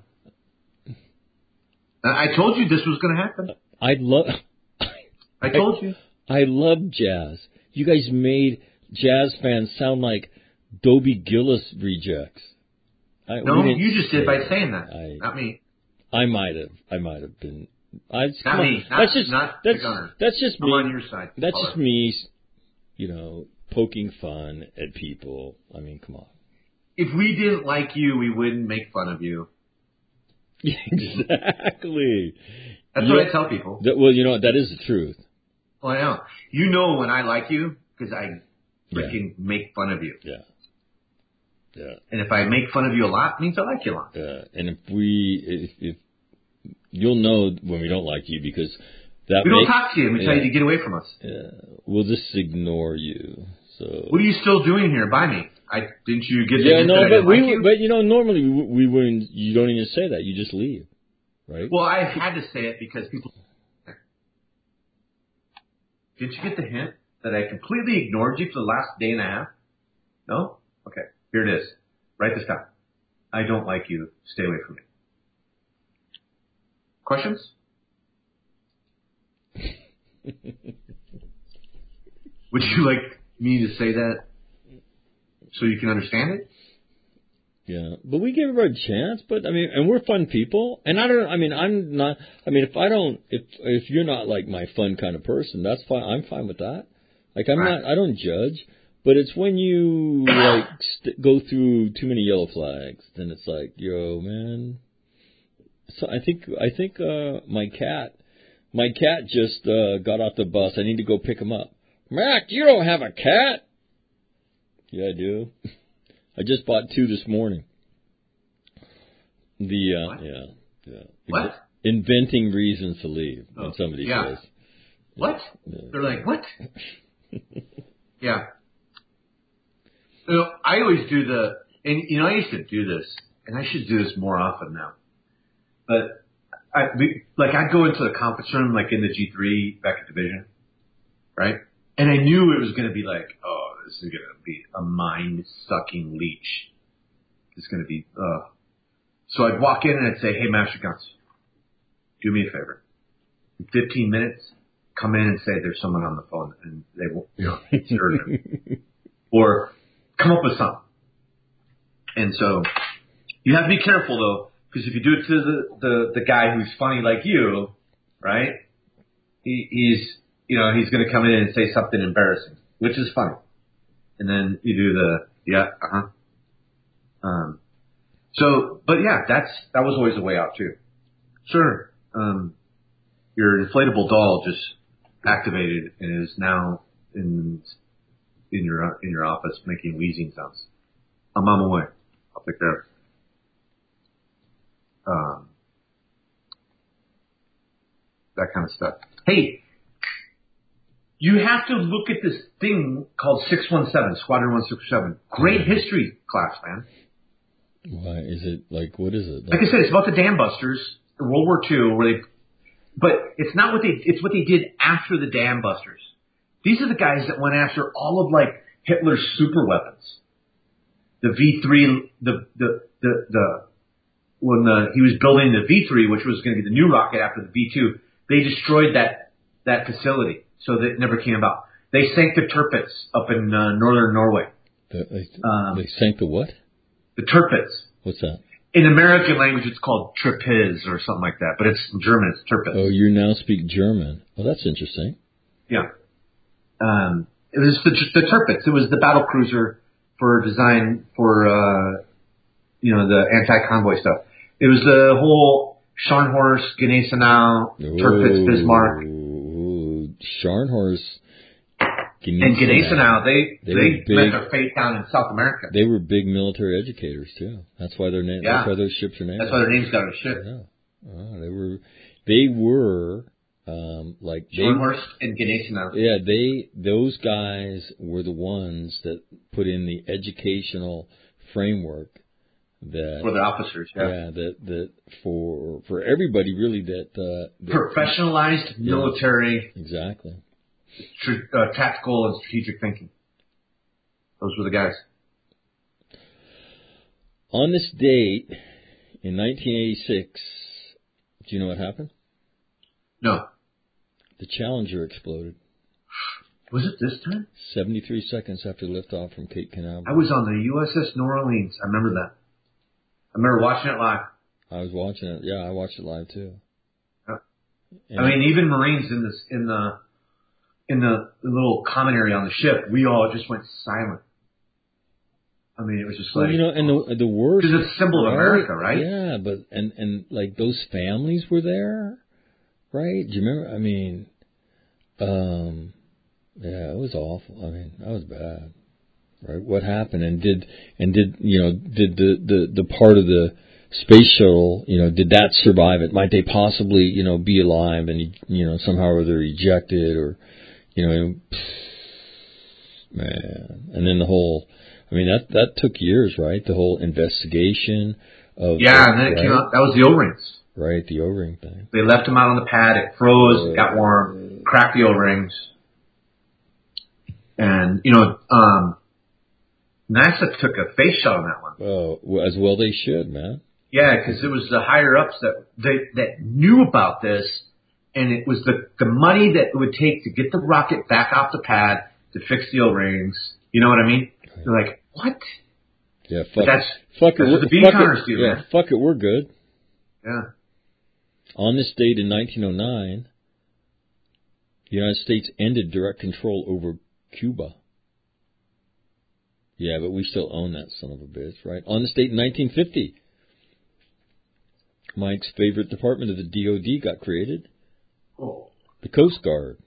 I I told you this was going to happen. I love. I told you. I love jazz. You guys made jazz fans sound like Dobie Gillis rejects. I, No, we didn't you just did say by that. saying that. I, Not me. I might have. I might have been. I, Not come on. me. Not- that's just not the that's gunner. that's just I'm me. on your side. That's caller. just me. You know, poking fun at people. I mean, come on. If we didn't like you, we wouldn't make fun of you. Exactly. That's You what know- I tell people. That, well, you know, that is the truth. Well, I know. You know when I like you because I Yeah. freaking make fun of you. Yeah. Yeah. And if I make fun of you a lot, it means I like you a lot. Uh, and if we, if, if you'll know when we don't like you because that We don't makes, talk to you and we tell yeah. you to get away from us. Yeah, we'll just ignore you. So What are you still doing here by me? I didn't you get the yeah, hint no, that I but didn't we, like you? but you know, normally we, we wouldn't. You don't even say that. You just leave, right? Well, I had to say it because people. Did you get the hint that I completely ignored you for the last day and a half? No? Okay. Here it is. Write this down. I don't like you. Stay away from me. Questions? Would you like me to say that so you can understand it? Yeah, but we give her a chance. But I mean, and we're fun people. And I don't. I mean, I'm not. I mean, if I don't, if if you're not like my fun kind of person, that's fine. I'm fine with that. Like I'm Right. not. I don't judge. But it's when you like st- go through too many yellow flags, then it's like, yo, man. So I think I think uh, my cat, my cat just uh, got off the bus. I need to go pick him up. Mac, you don't have a cat? Yeah, I do. I just bought two this morning. The uh, What? yeah, yeah. What? Inventing reasons to leave. When Oh, somebody yeah. says, What? Yeah. They're like, what? Yeah. You know, I always do the, and you know, I used to do this, and I should do this more often now. But I, we, like, I'd go into the conference room, like in the G three Beckett division, right? And I knew it was going to be like, oh, this is going to be a mind-sucking leech. It's going to be, uh. So I'd walk in and I'd say, hey, Master Guns, do me a favor. In fifteen minutes, come in and say there's someone on the phone, and they won't, you know, it's urgent. Or come up with something. And so you have to be careful though, because if you do it to the, the, the guy who's funny like you, right? He, he's, you know, he's going to come in and say something embarrassing, which is funny. And then you do the, yeah, uh-huh. Um, so, but yeah, that's, that was always a way out too. Sure. Um, your inflatable doll just activated and is now in, in your, in your office making wheezing sounds. I'm on my way. I'll take care of it. Um, that kind of stuff. Hey, you have to look at this thing called six one seven, Squadron one sixty-seven. Great history class, man. Why is it like? What is it? Like I said, it's about the Dam Busters, World War Two, where they. But it's not what they. It's what they did after the Dam Busters. These are the guys that went after all of like Hitler's super weapons. The V three, the the the the when the, he was building the V three, which was going to be the new rocket after the V two, they destroyed that that facility, so that it never came about. They sank the Tirpitz up in uh, northern Norway. The, they, Um, they sank the what? The Tirpitz. What's that? In American language, it's called Trapez or something like that, but it's in German, it's Tirpitz. Oh, you now speak German. Well, that's interesting. Yeah. Um, it was the, the Tirpitz. It was the battle cruiser for design for, uh, you know, the anti-convoy stuff. It was the whole Scharnhorst, Gneisenau, Tirpitz, Bismarck. Ooh, Scharnhorst. And Gneisenau, they, They they, were big. met their fate down in South America. They were big military educators too. That's why their name. Yeah. That's why those ships are named. That's why their names got on the ship. Yeah. Oh, they were. They were. Um, like they, Scharnhorst and Gneisenau. yeah, they those guys were the ones that put in the educational framework that For their officers, yeah. yeah that that for for everybody really that, uh, that Professionalized Yeah. military, exactly. tr- uh, tactical and strategic thinking. Those were the guys. On this date in nineteen eighty-six, do you know what happened? No. The Challenger exploded Was it this time? seventy-three seconds after liftoff from Cape Canaveral. I was on the U S S New Orleans. I remember that. I remember watching it live. I was watching it. Yeah, I watched it live too. Yeah. And I mean, even Marines in this in the in the, the little commentary on the ship, we all just went silent. I mean, it was just well, like, you know, and the the worst because it's a symbol of America, right? Yeah, but and and like those families were there, right? Do you remember? I mean, um, yeah, it was awful. I mean, that was bad, right? What happened? And did and did you know did the the the part of the space shuttle, you know, did that survive it? Might they possibly, you know, be alive and you know somehow or they're ejected or, you know, man, and then the whole. I mean, that that took years, right? The whole investigation of... Yeah, the, and then it right? came out, that was the O-rings. Right, the O-ring thing. They left them out on the pad, it froze, it got warm, cracked the O-rings. And, you know, um, NASA took a face shot on that one. Oh, well, as well they should, man. Yeah, because it was the higher-ups that, they, that knew about this, and it was the, the money that it would take to get the rocket back off the pad, to fix the O-rings. You know what I mean? They're like, what? Yeah, fuck But that's, it. Fuck that's it. what the fuck beaconners it. do, Yeah, man. fuck it, we're good. Yeah. On this date in nineteen oh nine, the United States ended direct control over Cuba. Yeah, but we still own that son of a bitch, right? On this date in nineteen fifty, Mike's favorite department of the D O D got created, Oh. the Coast Guard.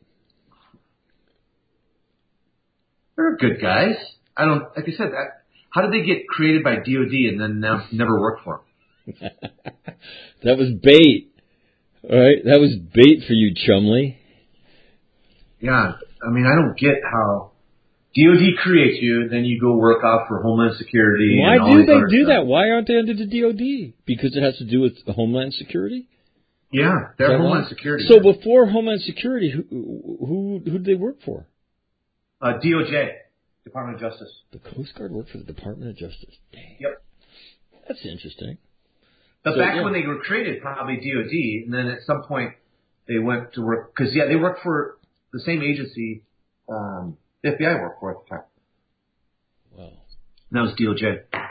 They're good guys. I don't, like I said, that, how did they get created by D O D and then now never work for them? That was bait. All right, that was bait for you, Chumley. Yeah, I mean, I don't get how D O D creates you, then you go work out for Homeland Security. Why and all do these they other do stuff. that? Why aren't they under the D O D? Because it has to do with Homeland Security? Yeah, Is they're that Homeland why? Security. So before Homeland Security, who who who did they work for? uh, D O J, Department of Justice. The Coast Guard worked for the Department of Justice. Dang. Yep. That's interesting. But So, back yeah. when they were created, probably D O D, and then at some point they went to work because yeah, they worked for the same agency um, the F B I worked for at the time. Wow. And that was D O J.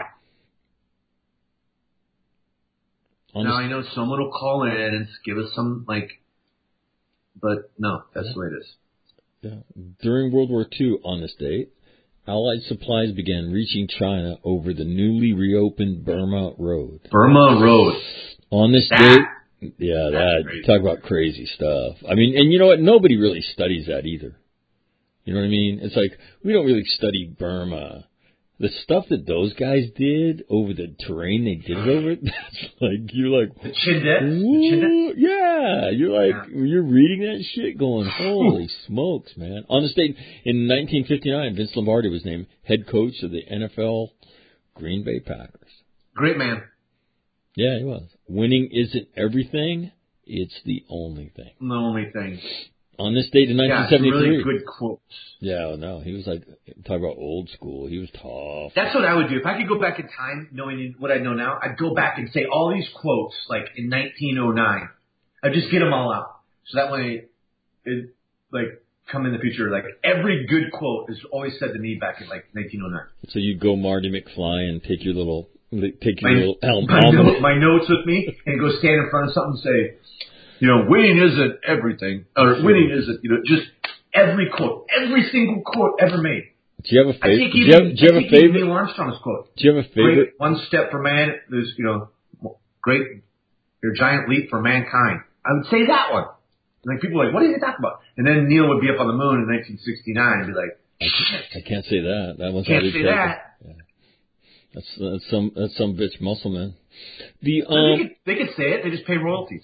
On Now this- I know someone will call in and give us some like, but no, that's the way it is. yeah. During World War Two, on this date, Allied supplies began reaching China over the newly reopened Burma Road. Burma Road. On this That- date, yeah, that's that crazy. talk about crazy stuff. I mean, and you know what? Nobody really studies that either. You know what I mean? It's like we don't really study Burma. The stuff that those guys did over the terrain they did over it, that's like you're like, The Chindet. The "Whoa." Chindet. Yeah, you're like Yeah. you're reading that shit, going, holy smokes, man! On this date in nineteen fifty-nine, Vince Lombardi was named head coach of the N F L Green Bay Packers. Great man. Yeah, he was. Winning isn't everything. It's the only thing. The only thing. On this date in Yeah, nineteen some seventy-three. really good quotes. Yeah, no, he was like, talk about old school. He was tough. That's what I would do. If I could go back in time, knowing what I know now, I'd go back and say all these quotes, like in nineteen oh nine. I'd just get them all out. So that way, it, like, come in the future, like, every good quote is always said to me back in, like, nineteen oh nine. So you go Marty McFly and take your little, take your My, little elm. my, note, my notes with me and go stand in front of something and say, you know, winning isn't everything. Or winning isn't, you know, just every quote, every single quote ever made. Do you have a I favorite? think Do even, you have, do you have I a think even favorite? Neil Armstrong's quote. Do you have a favorite? Great, one step for man, there's, you know, great, your giant leap for mankind. I would say that one. Like, people are like, what are you talking about? And then Neil would be up on the moon in nineteen sixty-nine and be like, I can't, I can't say that. That one's can't already say taken. that. Yeah. That's that's some that's some bitch muscle man. The They um could, they could say it. They just pay royalties.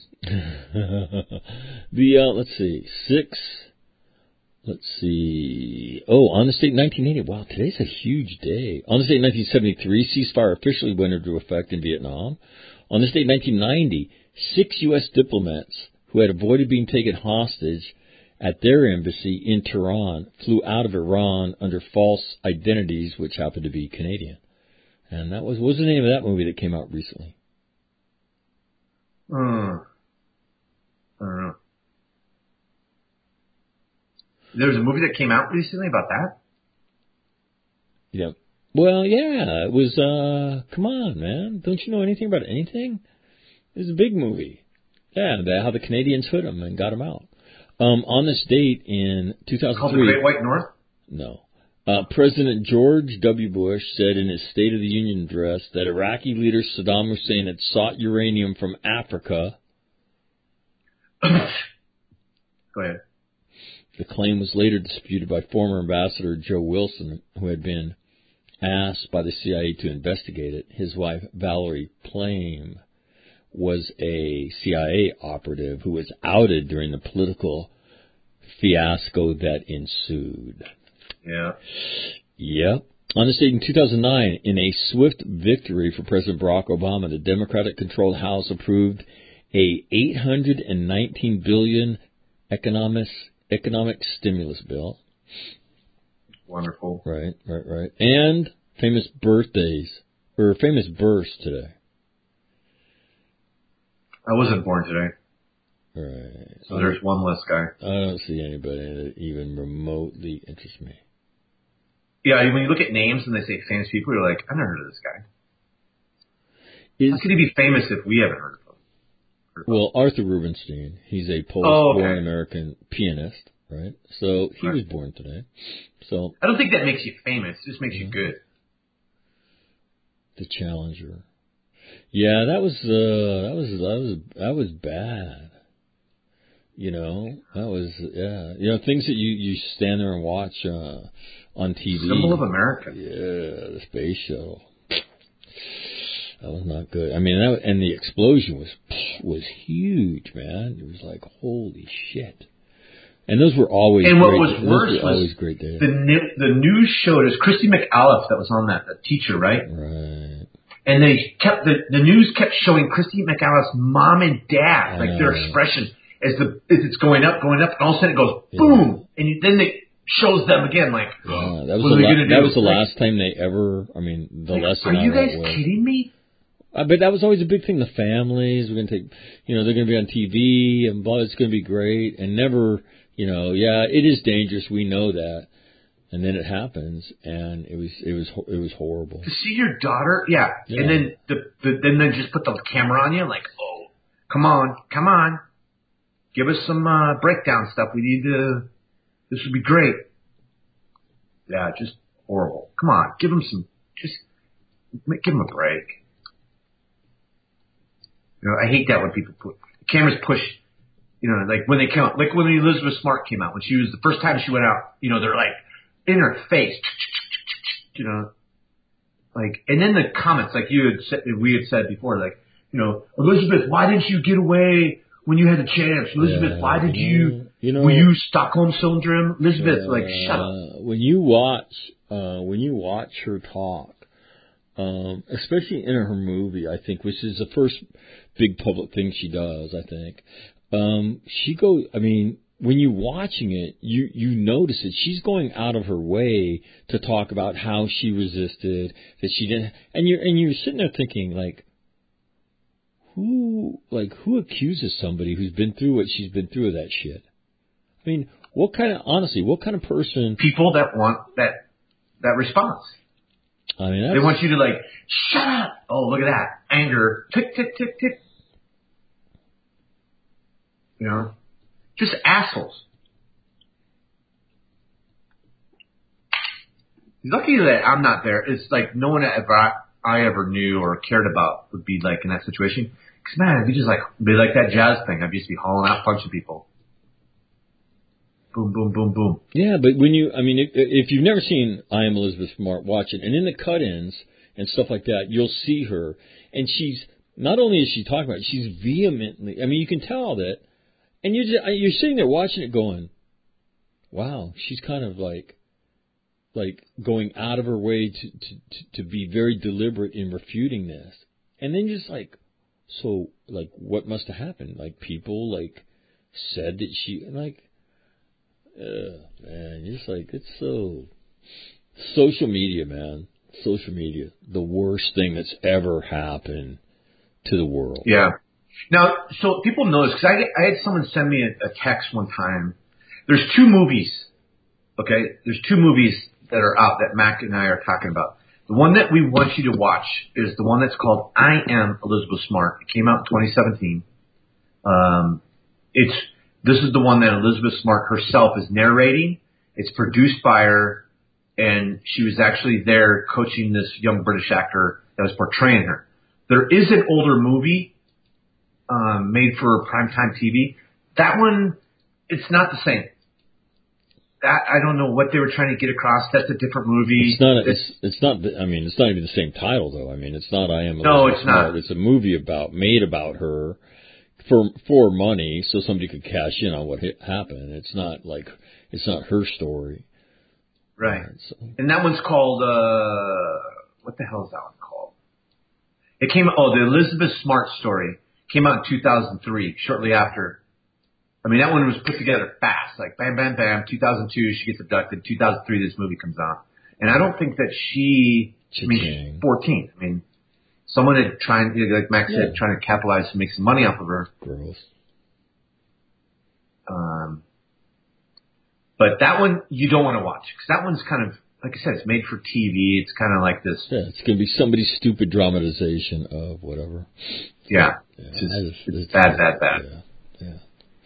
the uh let's see six. Let's see. Oh, on this date, nineteen eighty. Wow, today's a huge day. On this date, nineteen seventy-three, ceasefire officially went into effect in Vietnam. On this date, nineteen ninety, six U S diplomats who had avoided being taken hostage at their embassy in Tehran flew out of Iran under false identities, which happened to be Canadian. And that was, what was the name of that movie that came out recently? Hmm. I don't know. There was a movie that came out recently about that? Yeah. Well, yeah, it was, uh, come on, man. Don't you know anything about anything? It was a big movie. Yeah, the, how the Canadians hit him and got him out. Um, on this date in two thousand three. Called The Great White North? No. Uh, President George W. Bush said in his State of the Union address that Iraqi leader Saddam Hussein had sought uranium from Africa. Go ahead. The claim was later disputed by former Ambassador Joe Wilson, who had been asked by the C I A to investigate it. His wife, Valerie Plame, was a C I A operative who was outed during the political fiasco that ensued. Yeah. Yep. On this date in two thousand nine, in a swift victory for President Barack Obama, the Democratic-controlled House approved a eight hundred nineteen billion dollars economic economic stimulus bill. Wonderful. Right, right, right. And famous birthdays, or famous births today. I wasn't born today. Right. So there's one less guy. I don't see anybody that even remotely interests me. Yeah, when you look at names and they say famous people, you're like, I've never heard of this guy. Is, How could he be famous if we haven't heard of him? Heard of him? well, Arthur Rubinstein, he's a Oh, Polish-born okay. American pianist, right? So he Right. was born today. So I don't think that makes you famous. It just makes you good. the Challenger. Yeah, that was uh, that was that was that was bad. You know, that was yeah. You know, things that you you stand there and watch uh, on T V. Symbol of America. Yeah, the space shuttle. That was not good. I mean, that, and the explosion was was huge, man. It was like, holy shit. And those were always And what great, was those worse were always was great days. the ni- the news showed us Christy McAuliffe that was on that, the teacher, right? Right. And they kept the the news kept showing Christy McAuliffe's mom and dad, I like their know. expression as the as it's going up, going up, and all of a sudden it goes Yeah. boom, and you, then it shows them again, like, Yeah, that was what the are we la- gonna that do? was the Like- last time they ever. I mean, the like, lesson. are you on guys that was, kidding me? Uh, but that was always a big thing. The families we're gonna take, you know, they're gonna be on T V and blah. It's gonna be great, and never, you know, yeah, it is dangerous. We know that, and then it happens, and it was it was ho- it was horrible. To see your daughter, yeah, Yeah. and then the, the then they just put the camera on you, like, oh, come on, come on, give us some uh, breakdown stuff. We need to. This would be great. Yeah, just horrible. Come on, give them some. Just give them a break. You know, I hate that when people put cameras push. You know, like when they come out, like when Elizabeth Smart came out, when she was the first time she went out. You know, they're like in her face. You know, like, and then the comments, like you had said, we had said before, like, you know, Elizabeth, why didn't you get away when you had the chance? Elizabeth, Yeah, why did you you? know- you know- were you Stockholm syndrome? Elizabeth, Uh, like, shut up. When you watch, uh, when you watch her talk, um, especially in her movie, I think, which is the first big public thing she does, I think. Um, she goes, I mean, when you're watching it, you, you notice it. She's going out of her way to talk about how she resisted, that she didn't, and you're, and you're sitting there thinking, like, who, like, who accuses somebody who's been through what she's been through of that shit? I mean, what kind of, honestly, what kind of person? People that want that, that response. I mean, that's, They want you to like, shut up. Oh, look at that. Anger. Tick, tick, tick, tick. You know? Just assholes. Lucky that I'm not there. It's like no one that ever I ever knew or cared about would be like in that situation. Because man, it'd be just like be like that jazz thing. I'd just be hauling out, punching people. Boom, boom, boom, boom. Yeah, but when you, I mean, if, if you've never seen I Am Elizabeth Smart, watch it. And in the cut-ins and stuff like that, you'll see her. And she's, not only is she talking about it, she's vehemently, I mean, you can tell that. And you're, just, you're sitting there watching it going, wow, she's kind of like, like going out of her way to, to, to, to be very deliberate in refuting this. And then just like, so, like, what must have happened? Like, people, like, said that she, like, uh, man, just like, it's so, social media, man, social media, the worst thing that's ever happened to the world. Yeah. Now, so people know this, because I, I had someone send me a, a text one time. There's two movies, okay? There's two movies that are out that Mac and I are talking about. The one that we want you to watch is the one that's called I Am Elizabeth Smart. It came out in twenty seventeen. Um, it's this is the one that Elizabeth Smart herself is narrating. It's produced by her, and she was actually there coaching this young British actor that was portraying her. There is an older movie um, made for primetime T V. That one, it's not the same. That, I don't know what they were trying to get across. That's a different movie. It's not. It's, it's not. I mean, it's not even the same title, though. I mean, it's not. I Am. No, Elizabeth it's not. Smart. It's a movie about made about her for for money, so somebody could cash in on what hit, happened. It's not like it's not her story. Right. Right, so. And that one's called. Uh, what the hell is that one called? It came. Oh, the Elizabeth Smart story came out in two thousand three, shortly after. I mean, that one was put together fast, like bam, bam, bam. two thousand two, she gets abducted. two thousand three, this movie comes out. And I don't think that she, I mean, she's fourteen. I mean, someone had trying, like Max yeah. said, trying to capitalize to make some money off of her. Gross. Um, but that one you don't want to watch, because that one's kind of, like I said, it's made for T V. It's kind of like this. Yeah, it's gonna be somebody's stupid dramatization of whatever. Yeah, yeah it's, just, just, it's, it's bad, bad, bad. Yeah. yeah.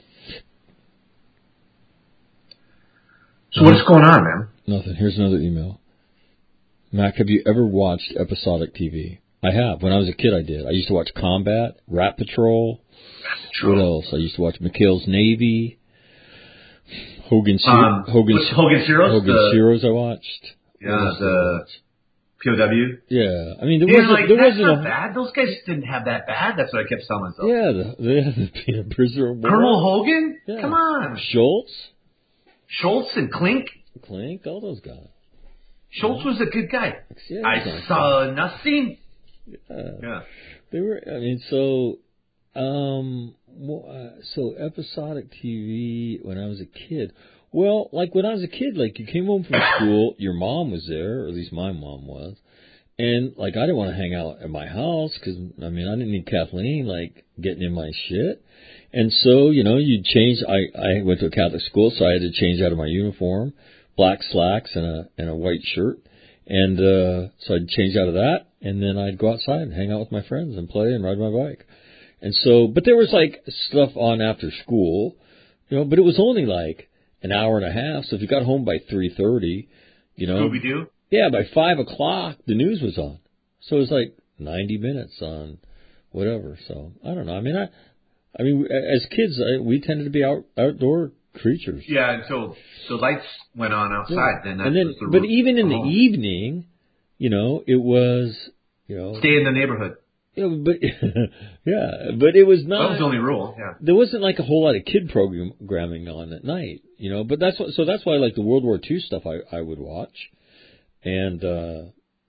So what's going on, man? Nothing. Here's another email. Mac, have you ever watched episodic T V? I have. When I was a kid, I did. I used to watch Combat, Rat Patrol. Rat Patrol. What else? I used to watch McHale's Navy. Hogan's um, Hogan's Hogan's Heroes. Hogan's the, Heroes. I watched. Yeah, the P O W. Yeah, I mean there yeah, wasn't like, there that's wasn't not a, bad. Those guys didn't have that bad. That's what I kept telling myself. Yeah, the, the, the prisoner of war. Colonel Hogan. Yeah. Come on. Schultz. Schultz and Klink. Klink, all those guys. Schultz was a good guy. Yeah, I saw nothing. Yeah. Yeah. They were. I mean, so, um, well, uh, so episodic T V when I was a kid. Well, like when I was a kid, like you came home from school, your mom was there, or at least my mom was, and like I didn't want to hang out at my house because I mean I didn't need Kathleen like getting in my shit. And so, you know, you'd change. I, I went to a Catholic school, so I had to change out of my uniform, black slacks and a and a white shirt. And uh, so I'd change out of that, and then I'd go outside and hang out with my friends and play and ride my bike. And so, but there was like stuff on after school, you know, but it was only like an hour and a half. So if you got home by three thirty, you know, Scooby-Doo? Yeah, by five o'clock the news was on. So it was like ninety minutes on whatever. So I don't know. I mean, I. I mean, as kids, we tended to be out, outdoor creatures. Yeah, until the lights went on outside. Yeah. Then, that and then, was the but rule. even in the Oh. evening, you know, it was, you know, Stay in the neighborhood. Yeah, but yeah, but it was not. That was the only rule. Yeah. There wasn't like a whole lot of kid programming on at night, you know. But that's what. So that's why, like the World War Two stuff, I I would watch, and uh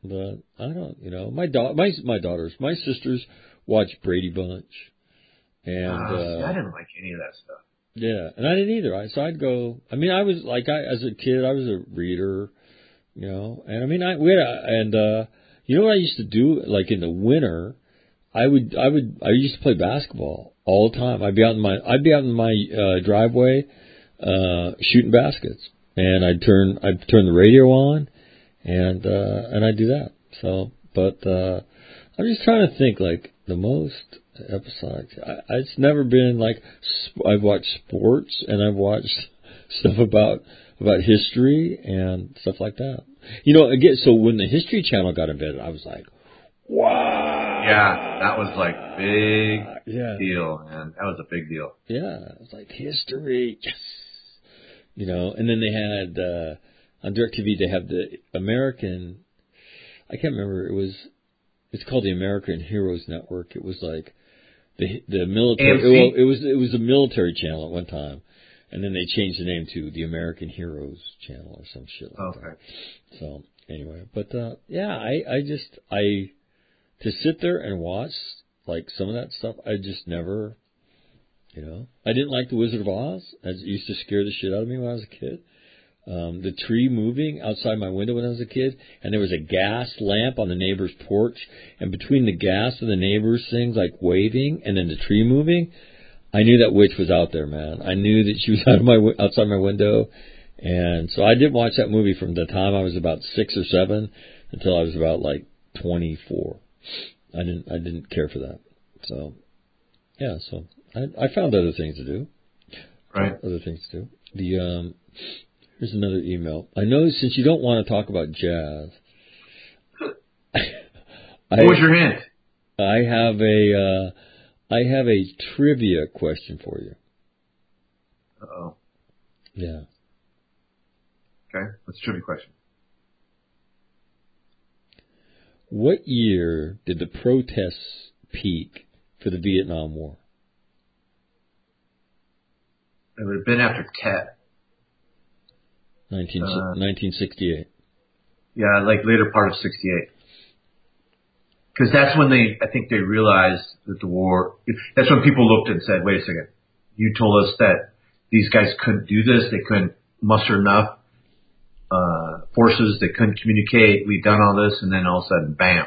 But I don't, you know, my da- my my daughters, my sisters watch Brady Bunch, and Uh, see, uh, I didn't like any of that stuff. yeah, and I didn't either. I so I'd go. I mean, I was like, I as a kid, I was a reader, you know, and I mean, I we had a, and uh, you know what I used to do, like in the winter, I would I would I used to play basketball all the time. I'd be out in my I'd be out in my uh, driveway, uh, shooting baskets, and I'd turn I'd turn the radio on. And, uh, and I do that. So, but, uh, I'm just trying to think, like, the most episodic. I, it's never been, like, sp- I've watched sports and I've watched stuff about, about history and stuff like that. You know, again, so when the History Channel got invented, I was like, wow. Yeah, that was like big yeah. deal, man. That was a big deal. Yeah. It was like history. Yes. You know, and then they had, uh, on DirecTV, they have the American, I can't remember, it was, it's called the American Heroes Network. It was like the the military, A M C? well, it was, it was a military channel at one time. And then they changed the name to the American Heroes Channel or some shit like Okay. that. So, anyway, but, uh, yeah, I, I just, I, to sit there and watch, like, some of that stuff, I just never, you know, I didn't like The Wizard of Oz. It used to scare the shit out of me when I was a kid. Um, the tree moving outside my window when I was a kid, and there was a gas lamp on the neighbor's porch, and between the gas and the neighbor's things, like waving, and then the tree moving, I knew that witch was out there, man. I knew that she was out of my outside my window, and so I didn't watch that movie from the time I was about six or seven until I was about like twenty-four. I didn't I didn't care for that. So yeah, so I, I found other things to do. Right. Other things to do. The um. Here's another email. I know since you don't want to talk about jazz, I, What was your hint? I have a uh, I have a trivia question for you. Uh-oh. Yeah. Okay. What's the trivia question? What year did the protests peak for the Vietnam War? It would have been after Tet. nineteen, Uh, nineteen sixty-eight. Yeah, like later part of sixty-eight. Because that's when they, I think they realized that the war, that's when people looked and said, wait a second, you told us that these guys couldn't do this, they couldn't muster enough uh, forces, they couldn't communicate, we've done all this, and then all of a sudden, bam.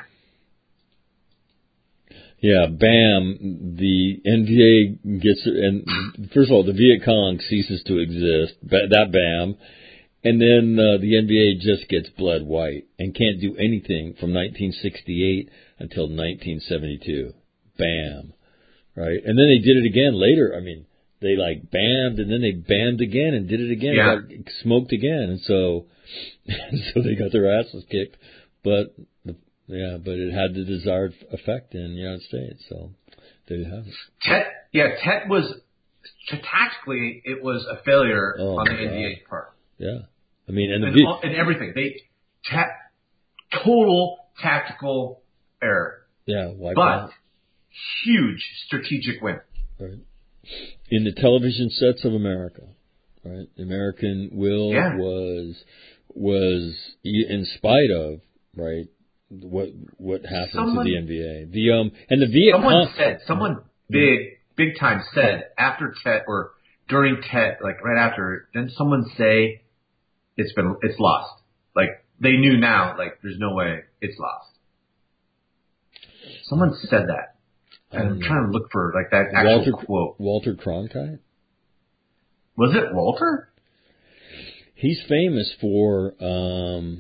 Yeah, bam, the N V A gets, and first of all, the Viet Cong ceases to exist, that bam, and then uh, the N V A just gets blood white and can't do anything from nineteen sixty-eight until nineteen seventy-two. Bam. Right? And then they did it again later. I mean, they like bammed and then they bammed again and did it again. Yeah. Got smoked again. And so, so they got their asses kicked. But, the, yeah, but it had the desired effect in the United States. So there you have it. Tet, yeah, Tet was, tactically, it was a failure Oh, on the my N V A's God. part. Yeah. I mean, and the And, Vi- all, and everything. They, ta- total tactical error. yeah, wiped But, out. huge strategic win. Right. In the television sets of America, right? The American will Yeah. was was in spite of, right, what what happened Someone- to the N V A. The um and the Viet Someone Cong said, someone big, big time said after Tet or during Tet, like right after, then someone say it's been, it's lost. Like they knew now, like there's no way it's lost. Someone said that. And I'm Um, trying to look for like that actual Walter quote. Walter Cronkite. Was it Walter? He's famous for um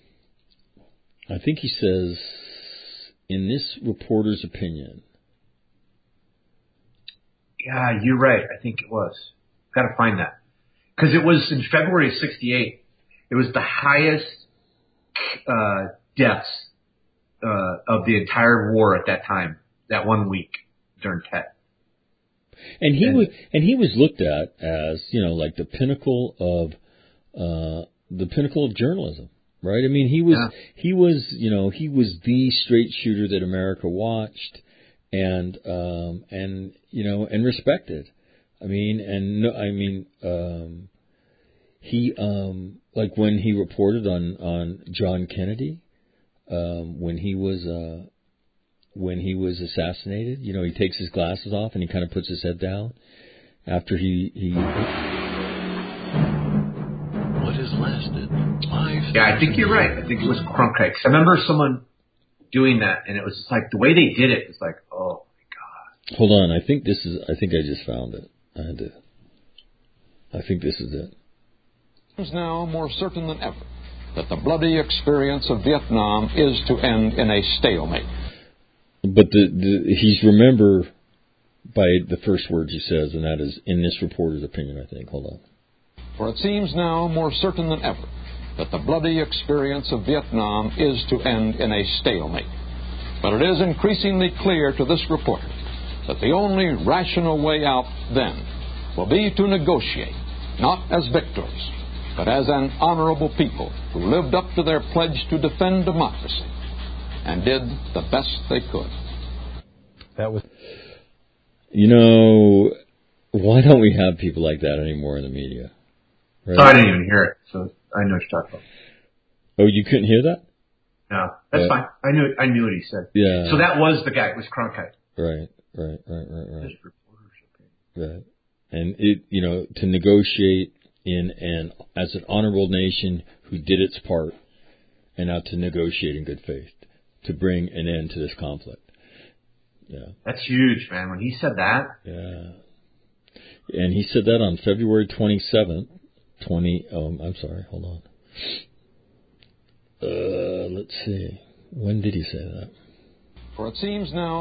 I think he says in this reporter's opinion. Yeah, you're right. I think it was. Got to find that. Because it was in February of sixty-eight. It was the highest uh, deaths uh, of the entire war at that time, that one week during Tet. And he And- was and he was looked at as, you know, like the pinnacle of uh the pinnacle of journalism, right? I mean, he was Yeah. he was, you know, he was the straight shooter that America watched and um and you know, and respected. I mean, and no, I mean um he um like when he reported on on John Kennedy, um, when he was uh, when he was assassinated. You know, he takes his glasses off and he kind of puts his head down after he he. What has lasted five? Yeah, I think you're right. I think it was Cronkite. 'Cause I remember someone doing that, and it was just like the way they did it was like, oh my god. Hold on, I think this is. I think I just found it. I had to. I think this is it. It's now more certain than ever that the bloody experience of Vietnam is to end in a stalemate. But the, the he's remember by the first words he says, and that is in this reporter's opinion. I think. Hold on. For it seems now more certain than ever that the bloody experience of Vietnam is to end in a stalemate. But it is increasingly clear to this reporter that the only rational way out then will be to negotiate, not as victors, but as an honorable people who lived up to their pledge to defend democracy and did the best they could. That was, you know, why don't we have people like that anymore in the media? Right? Oh, I didn't even hear it, so I know what you're talking about. Oh, you couldn't hear that? No, that's Uh, fine. I knew I knew what he said. Yeah. So that was the guy. It was Cronkite. Right, right, right, right, right. His reportership. Right. And it, you know, to negotiate in an, as an honorable nation who did its part, and now to negotiate in good faith, to bring an end to this conflict. Yeah. That's huge, man. When he said that. Yeah. And he said that on February twenty-seventh, twenty, um, I'm sorry, hold on. Uh, let's see. When did he say that? For it seems now...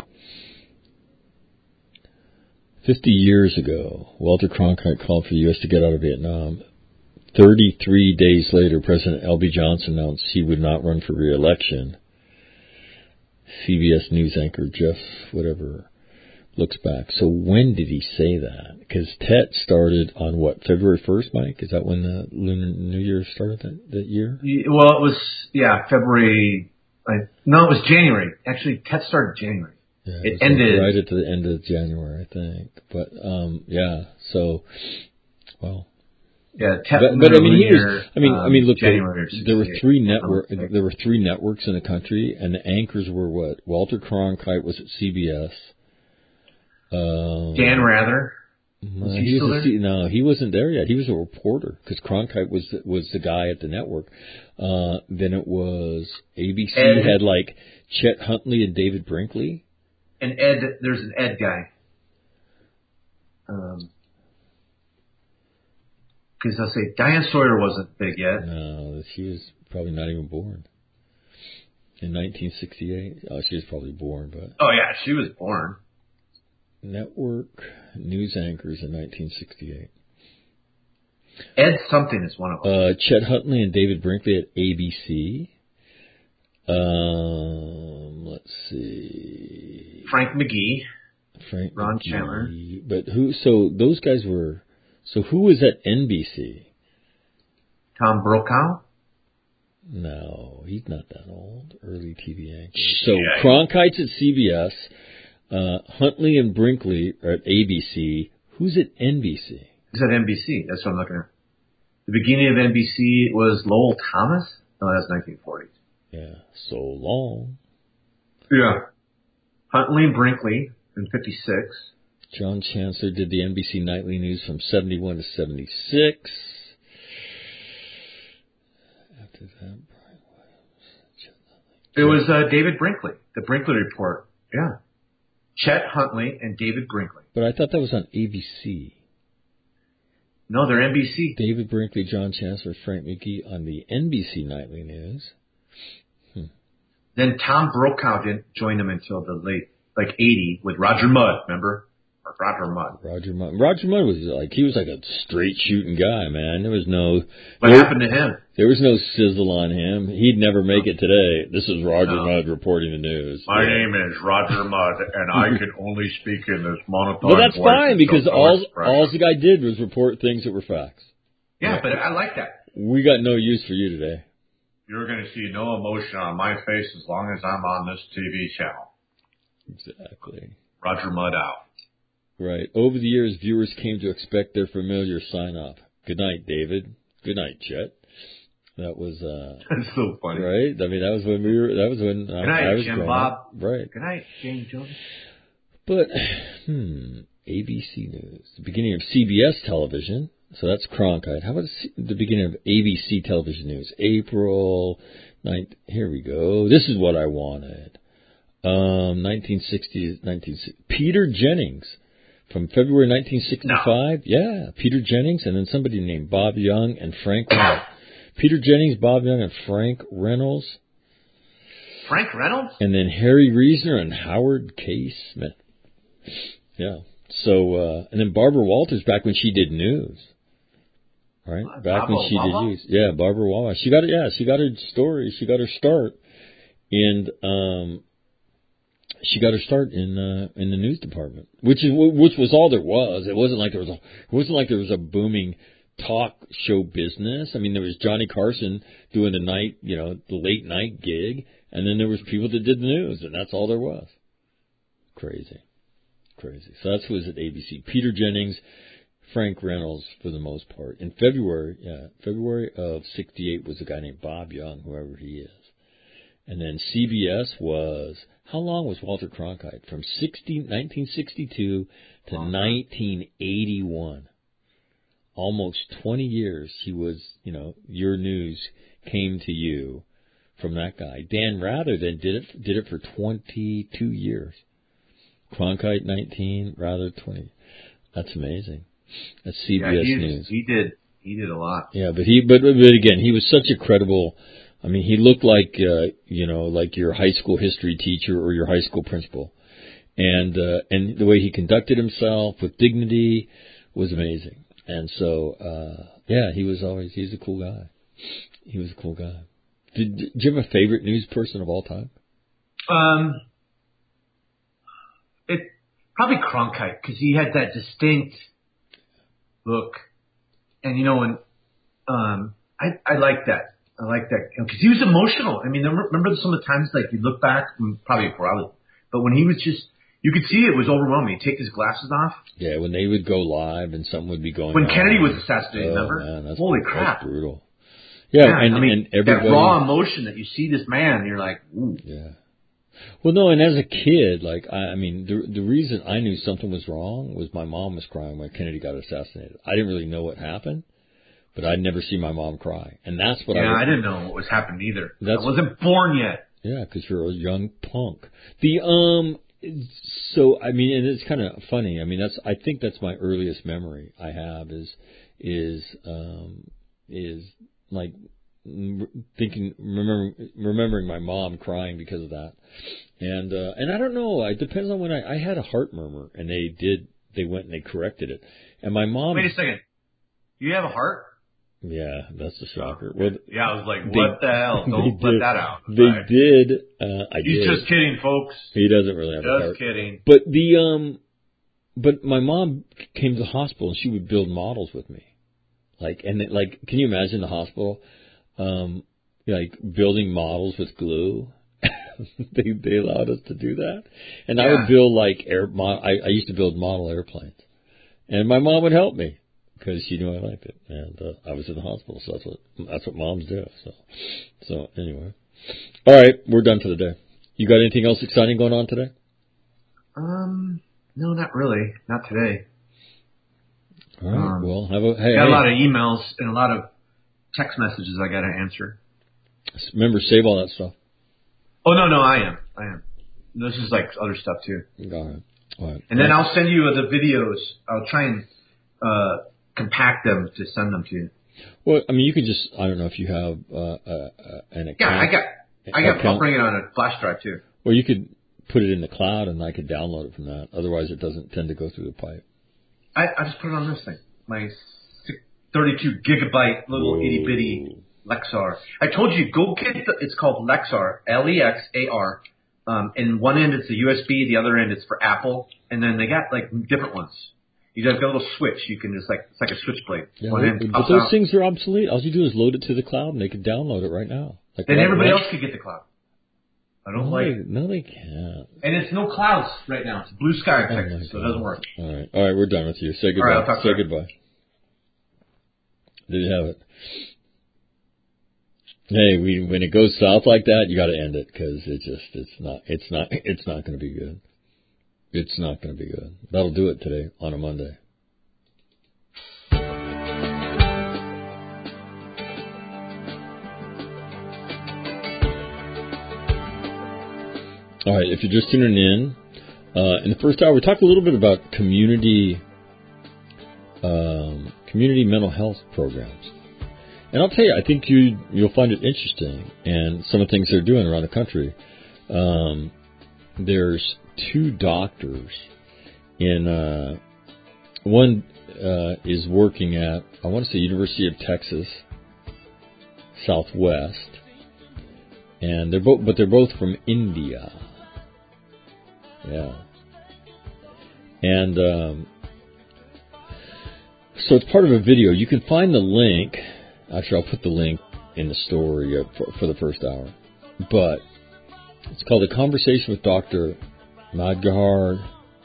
Fifty years ago, Walter Cronkite called for the U S to get out of Vietnam. Thirty-three days later, President L B Johnson announced he would not run for re-election. C B S News anchor Jeff, whatever, looks back. So when did he say that? Because Tet started on what, February first, Mike? Is that when the Lunar New Year started that, that year? Well, it was, yeah, February. I, no, it was January. Actually, Tet started January. Yeah, it was ended. Right at the end of January, I think. But, um, yeah, so, well. Yeah, Tet But, but I mean, he Lunar, was. I mean, um, I mean, look. January There, there were three network. sixty-eight. There were three networks in the country, and the anchors were what? Walter Cronkite was at C B S. Um, Dan Rather. no, Was he he was still a C, no, he wasn't there yet. He was a reporter because Cronkite was was the guy at the network. Uh, then it was A B C Ed. had like Chet Huntley and David Brinkley. And Ed, there's an Ed guy. Um, because I'll say Diane Sawyer wasn't big yet. No, she was probably not even born in nineteen sixty-eight. Oh, she was probably born, but. Oh yeah, she was born. Network news anchors in nineteen sixty-eight. Ed something is one of them. Uh, Chet Huntley and David Brinkley at A B C. Um, let's see. Frank McGee. Frank Ron McGee. Chandler. But who? So those guys were. So who was at N B C? Tom Brokaw. No, he's not that old. Early T V anchor. So Yeah. Cronkite's at C B S. Uh, Huntley and Brinkley are at A B C. Who's at N B C? He's at N B C. That's what I'm looking at. The beginning of N B C was Lowell Thomas. No, that's nineteen forties. Yeah, so long. Yeah. Huntley and Brinkley in fifty-six. John Chancellor did the N B C Nightly News from seventy-one to seventy-six. After that, Brian Williams. It was uh, David Brinkley, the Brinkley Report. Yeah. Chet Huntley and David Brinkley. But I thought that was on A B C. No, they're N B C. David Brinkley, John Chancellor, Frank McGee on the N B C Nightly News. Hmm. Then Tom Brokaw didn't join them until the late, like eighty, with Roger Mudd, remember? Or Roger Mudd. Roger Mudd. Roger Mudd was like, he was like a straight shooting guy, man. There was no... What there, happened to him? There was no sizzle on him. He'd never make it today. This is Roger No. Mudd reporting the news. My Yeah. name is Roger Mudd, and I can only speak in this monotone Well, that's voice fine until because no all expression. all the guy did was report things that were facts. Yeah, but I like that. We got no use for you today. You're going to see no emotion on my face as long as I'm on this T V channel. Exactly. Roger Mudd out. Right. Over the years, viewers came to expect their familiar sign-off. Good night, David. Good night, Chet. That was uh, That's so funny. right. I mean, that was when we were. That was when I, Good night, I was Jim growing Bob. up. Right. Good night, James Jones. But hmm, A B C News, the beginning of C B S television. So that's Cronkite. How about the beginning of A B C television news? April ninth. Here we go. This is what I wanted. Um, nineteen sixty, nineteen sixty. Peter Jennings from February nineteen sixty-five. No. Yeah, Peter Jennings, and then somebody named Bob Young and Frank Reynolds. Peter Jennings, Bob Young, and Frank Reynolds. Frank Reynolds? And then Harry Reasoner and Howard K. Smith. Yeah. So, uh, and then Barbara Walters back when she did news. Right? What, back Barbara when she Wawa? did news. Yeah, Barbara Wawa. She got it, yeah, she got her story, she got her start in, um, she got her start in, uh, in the news department, which is, which was all there was. It wasn't like there was a, it wasn't like there was a booming talk show business. I mean, there was Johnny Carson doing the night, you know, the late night gig, and then there was people that did the news, and that's all there was. Crazy. Crazy. So that's who was at A B C. Peter Jennings, Frank Reynolds for the most part. In February, yeah, February of sixty-eight was a guy named Bob Young, whoever he is. And then C B S was, how long was Walter Cronkite? From nineteen sixty-two to uh-huh. nineteen eighty-one. Almost twenty years he was, you know, your news came to you from that guy. Dan Rather then did it, did it for twenty-two years. Cronkite nineteen, Rather twenty. That's amazing. That's C B S yeah, he, News. He did, he did a lot. Yeah, but he, but, but again, he was such a credible, I mean, he looked like, uh, you know, like your high school history teacher or your high school principal. And, uh, and the way he conducted himself with dignity was amazing. And so, uh, yeah, he was always, he's a cool guy. He was a cool guy. Did, did you have a favorite news person of all time? Um, it, probably Cronkite, because he had that distinct look. And, you know, when, um, I, I like that. I like that. Because he was emotional. I mean, remember some of the times, like, you look back, probably probably, but when he was just, you could see it was overwhelming. He'd take his glasses off. Yeah, when they would go live and something would be going when on. When Kennedy was assassinated, oh, remember? Man, that's, Holy crap. That's brutal. Yeah, yeah and, I mean, and everybody, that raw emotion that you see this man, you're like, ooh. Yeah. Well, no, and as a kid, like, I, I mean, the the reason I knew something was wrong was my mom was crying when Kennedy got assassinated. I didn't really know what happened, but I'd never see my mom cry. And that's what yeah, I... Yeah, I didn't know what was happening either. That's, I wasn't born yet. Yeah, because you're a young punk. The, um... So, I mean, and it's kind of funny. I mean, that's, I think that's my earliest memory I have is, is, um, is like thinking, remember, remembering my mom crying because of that. And, uh, and I don't know, it depends on when I, I had a heart murmur and they did, they went and they corrected it. And my mom. Wait a second. You have a heart? Yeah, that's a shocker. Oh, well, yeah, I was like, they, what the hell? Don't let did, that out. They right. did. Uh, I He's did. just kidding, folks. He doesn't really have just a heart. Just kidding. But the um, but my mom came to the hospital and she would build models with me, like and it, like, can you imagine the hospital, um, like building models with glue? they they allowed us to do that, and yeah. I would build like air. Mo- I I used to build model airplanes, and my mom would help me. Because she knew I liked it, and uh, I was in the hospital, so that's what that's what moms do. So, so anyway, all right, we're done for the day. You got anything else exciting going on today? Um, no, not really, not today. All right, um, well, have a hey. I got hey. a lot of emails and a lot of text messages I got to answer. Remember, save all that stuff. Oh no, no, I am, I am. This is like other stuff too. All right, all right. And then I'll send you the videos. I'll try and. Uh, compact them to send them to you. Well, I mean, you could just, I don't know if you have uh, uh, an account. Yeah, I got, I got, I'll bring it on a flash drive too. Or you could put it in the cloud and I could download it from that. Otherwise, it doesn't tend to go through the pipe. I, I just put it on this thing. My thirty-two gigabyte little itty bitty Lexar. I told you, go get the, it's called Lexar, L E X A R. Um, and one end it's the U S B, the other end it's for Apple. And then they got like different ones. You just got a little switch. You can just like, it's like a switchblade. Yeah, they, but those out. things are obsolete. All you do is load it to the cloud and they can download it right now. Like then right, everybody right? else could get the cloud. I don't no, like they, it. No, they can't. And it's no clouds right now. It's blue sky in Oh Texas, so it doesn't work. All right. All right, we're done with you. Say goodbye. All right, I'll talk Say to goodbye. There you have it. Hey, we, when it goes south like that, you got to end it because it just it's not it's not it's not going to be good. It's not going to be good. That'll do it today on a Monday. All right, if you're just tuning in, uh, in the first hour, we talked a little bit about community um, community mental health programs. And I'll tell you, I think you, you'll find it interesting, and some of the things they're doing around the country. Um, there's two doctors in, uh, one uh, is working at, I want to say, University of Texas Southwest, and they're both, but they're both from India. Yeah. And um, so it's part of a video. You can find the link. Actually, I'll put the link in the story for, for the first hour. But it's called A Conversation with Doctor Madhgar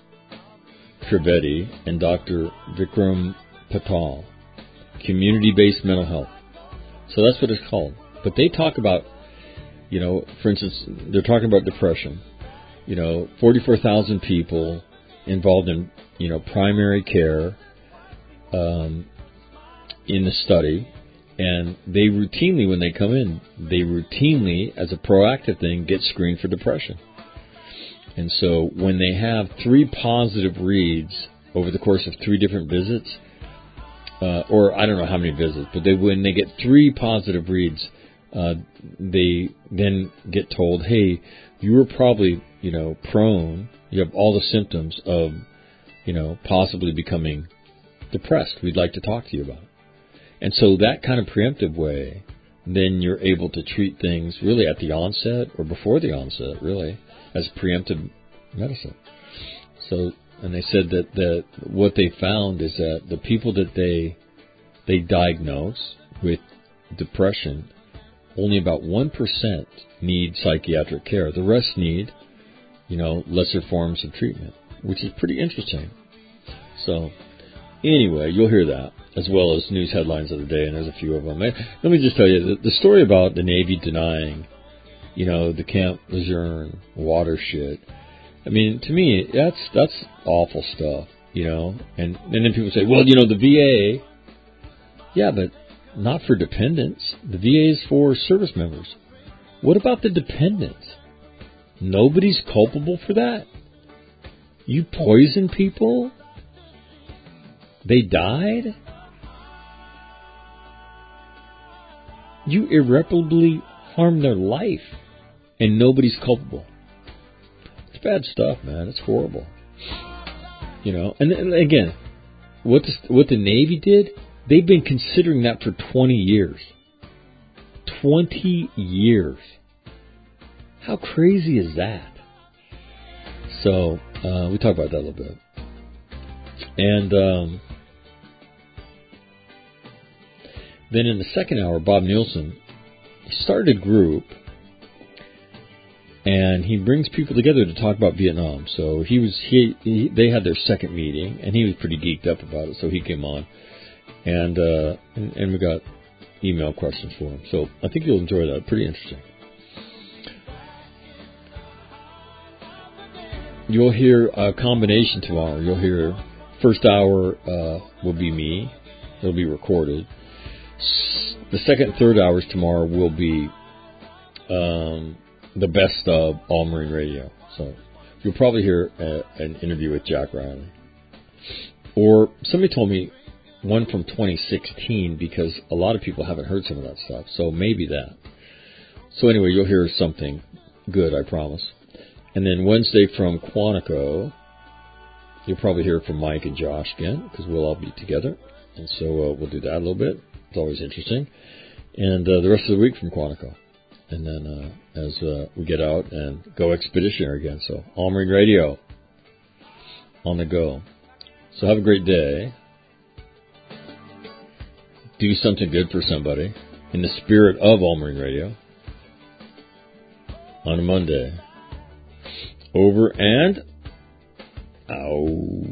Trivedi and Doctor Vikram Patel, Community-Based Mental Health. So that's what it's called. But they talk about, you know, for instance, they're talking about depression. You know, forty-four thousand people involved in, you know, primary care um, in the study. And they routinely, when they come in, they routinely, as a proactive thing, get screened for depression. And so when they have three positive reads over the course of three different visits, uh, or I don't know how many visits, but they, when they get three positive reads, uh, they then get told, hey, you were probably, you know, prone, you have all the symptoms of, you know, possibly becoming depressed. We'd like to talk to you about it. And so that kind of preemptive way, then you're able to treat things really at the onset or before the onset, really, as preemptive medicine. So, and they said that, that what they found is that the people that they they diagnose with depression, only about one percent need psychiatric care. The rest need, you know, lesser forms of treatment, which is pretty interesting. So, anyway, you'll hear that, as well as news headlines of the day, and there's a few of them. Let me just tell you, the, the story about the Navy denying, you know, the Camp Lejeune water shit. I mean, to me, that's that's awful stuff, you know. And, and then people say, well, you know, the V A, yeah, but not for dependents. The V A is for service members. What about the dependents? Nobody's culpable for that? You poison people? They died? You irreparably harmed their life, and nobody's culpable. It's bad stuff, man. It's horrible. You know, and, and again, what the, what the Navy did, they've been considering that for twenty years. twenty years. How crazy is that? So, uh, we talk about that a little bit. And um, then in the second hour, Bob Nielsen started a group, and he brings people together to talk about Vietnam. So he was he, he they had their second meeting, and he was pretty geeked up about it. So he came on, and uh, and, and we got email questions for him. So I think you'll enjoy that. Pretty interesting. You'll hear a combination tomorrow. You'll hear first hour uh, will be me. It'll be recorded. The second and third hours tomorrow will be um, the best of All Marine Radio. So you'll probably hear a, an interview with Jack Riley. Or somebody told me one from twenty sixteen, because a lot of people haven't heard some of that stuff. So maybe that. So anyway, you'll hear something good, I promise. And then Wednesday from Quantico, you'll probably hear from Mike and Josh again, because we'll all be together. And so uh, we'll do that a little bit. It's always interesting. And uh, the rest of the week from Quantico. And then uh, as uh, we get out and go expeditionary again. So All Marine Radio on the go. So have a great day. Do something good for somebody in the spirit of All Marine Radio on a Monday. Over and out.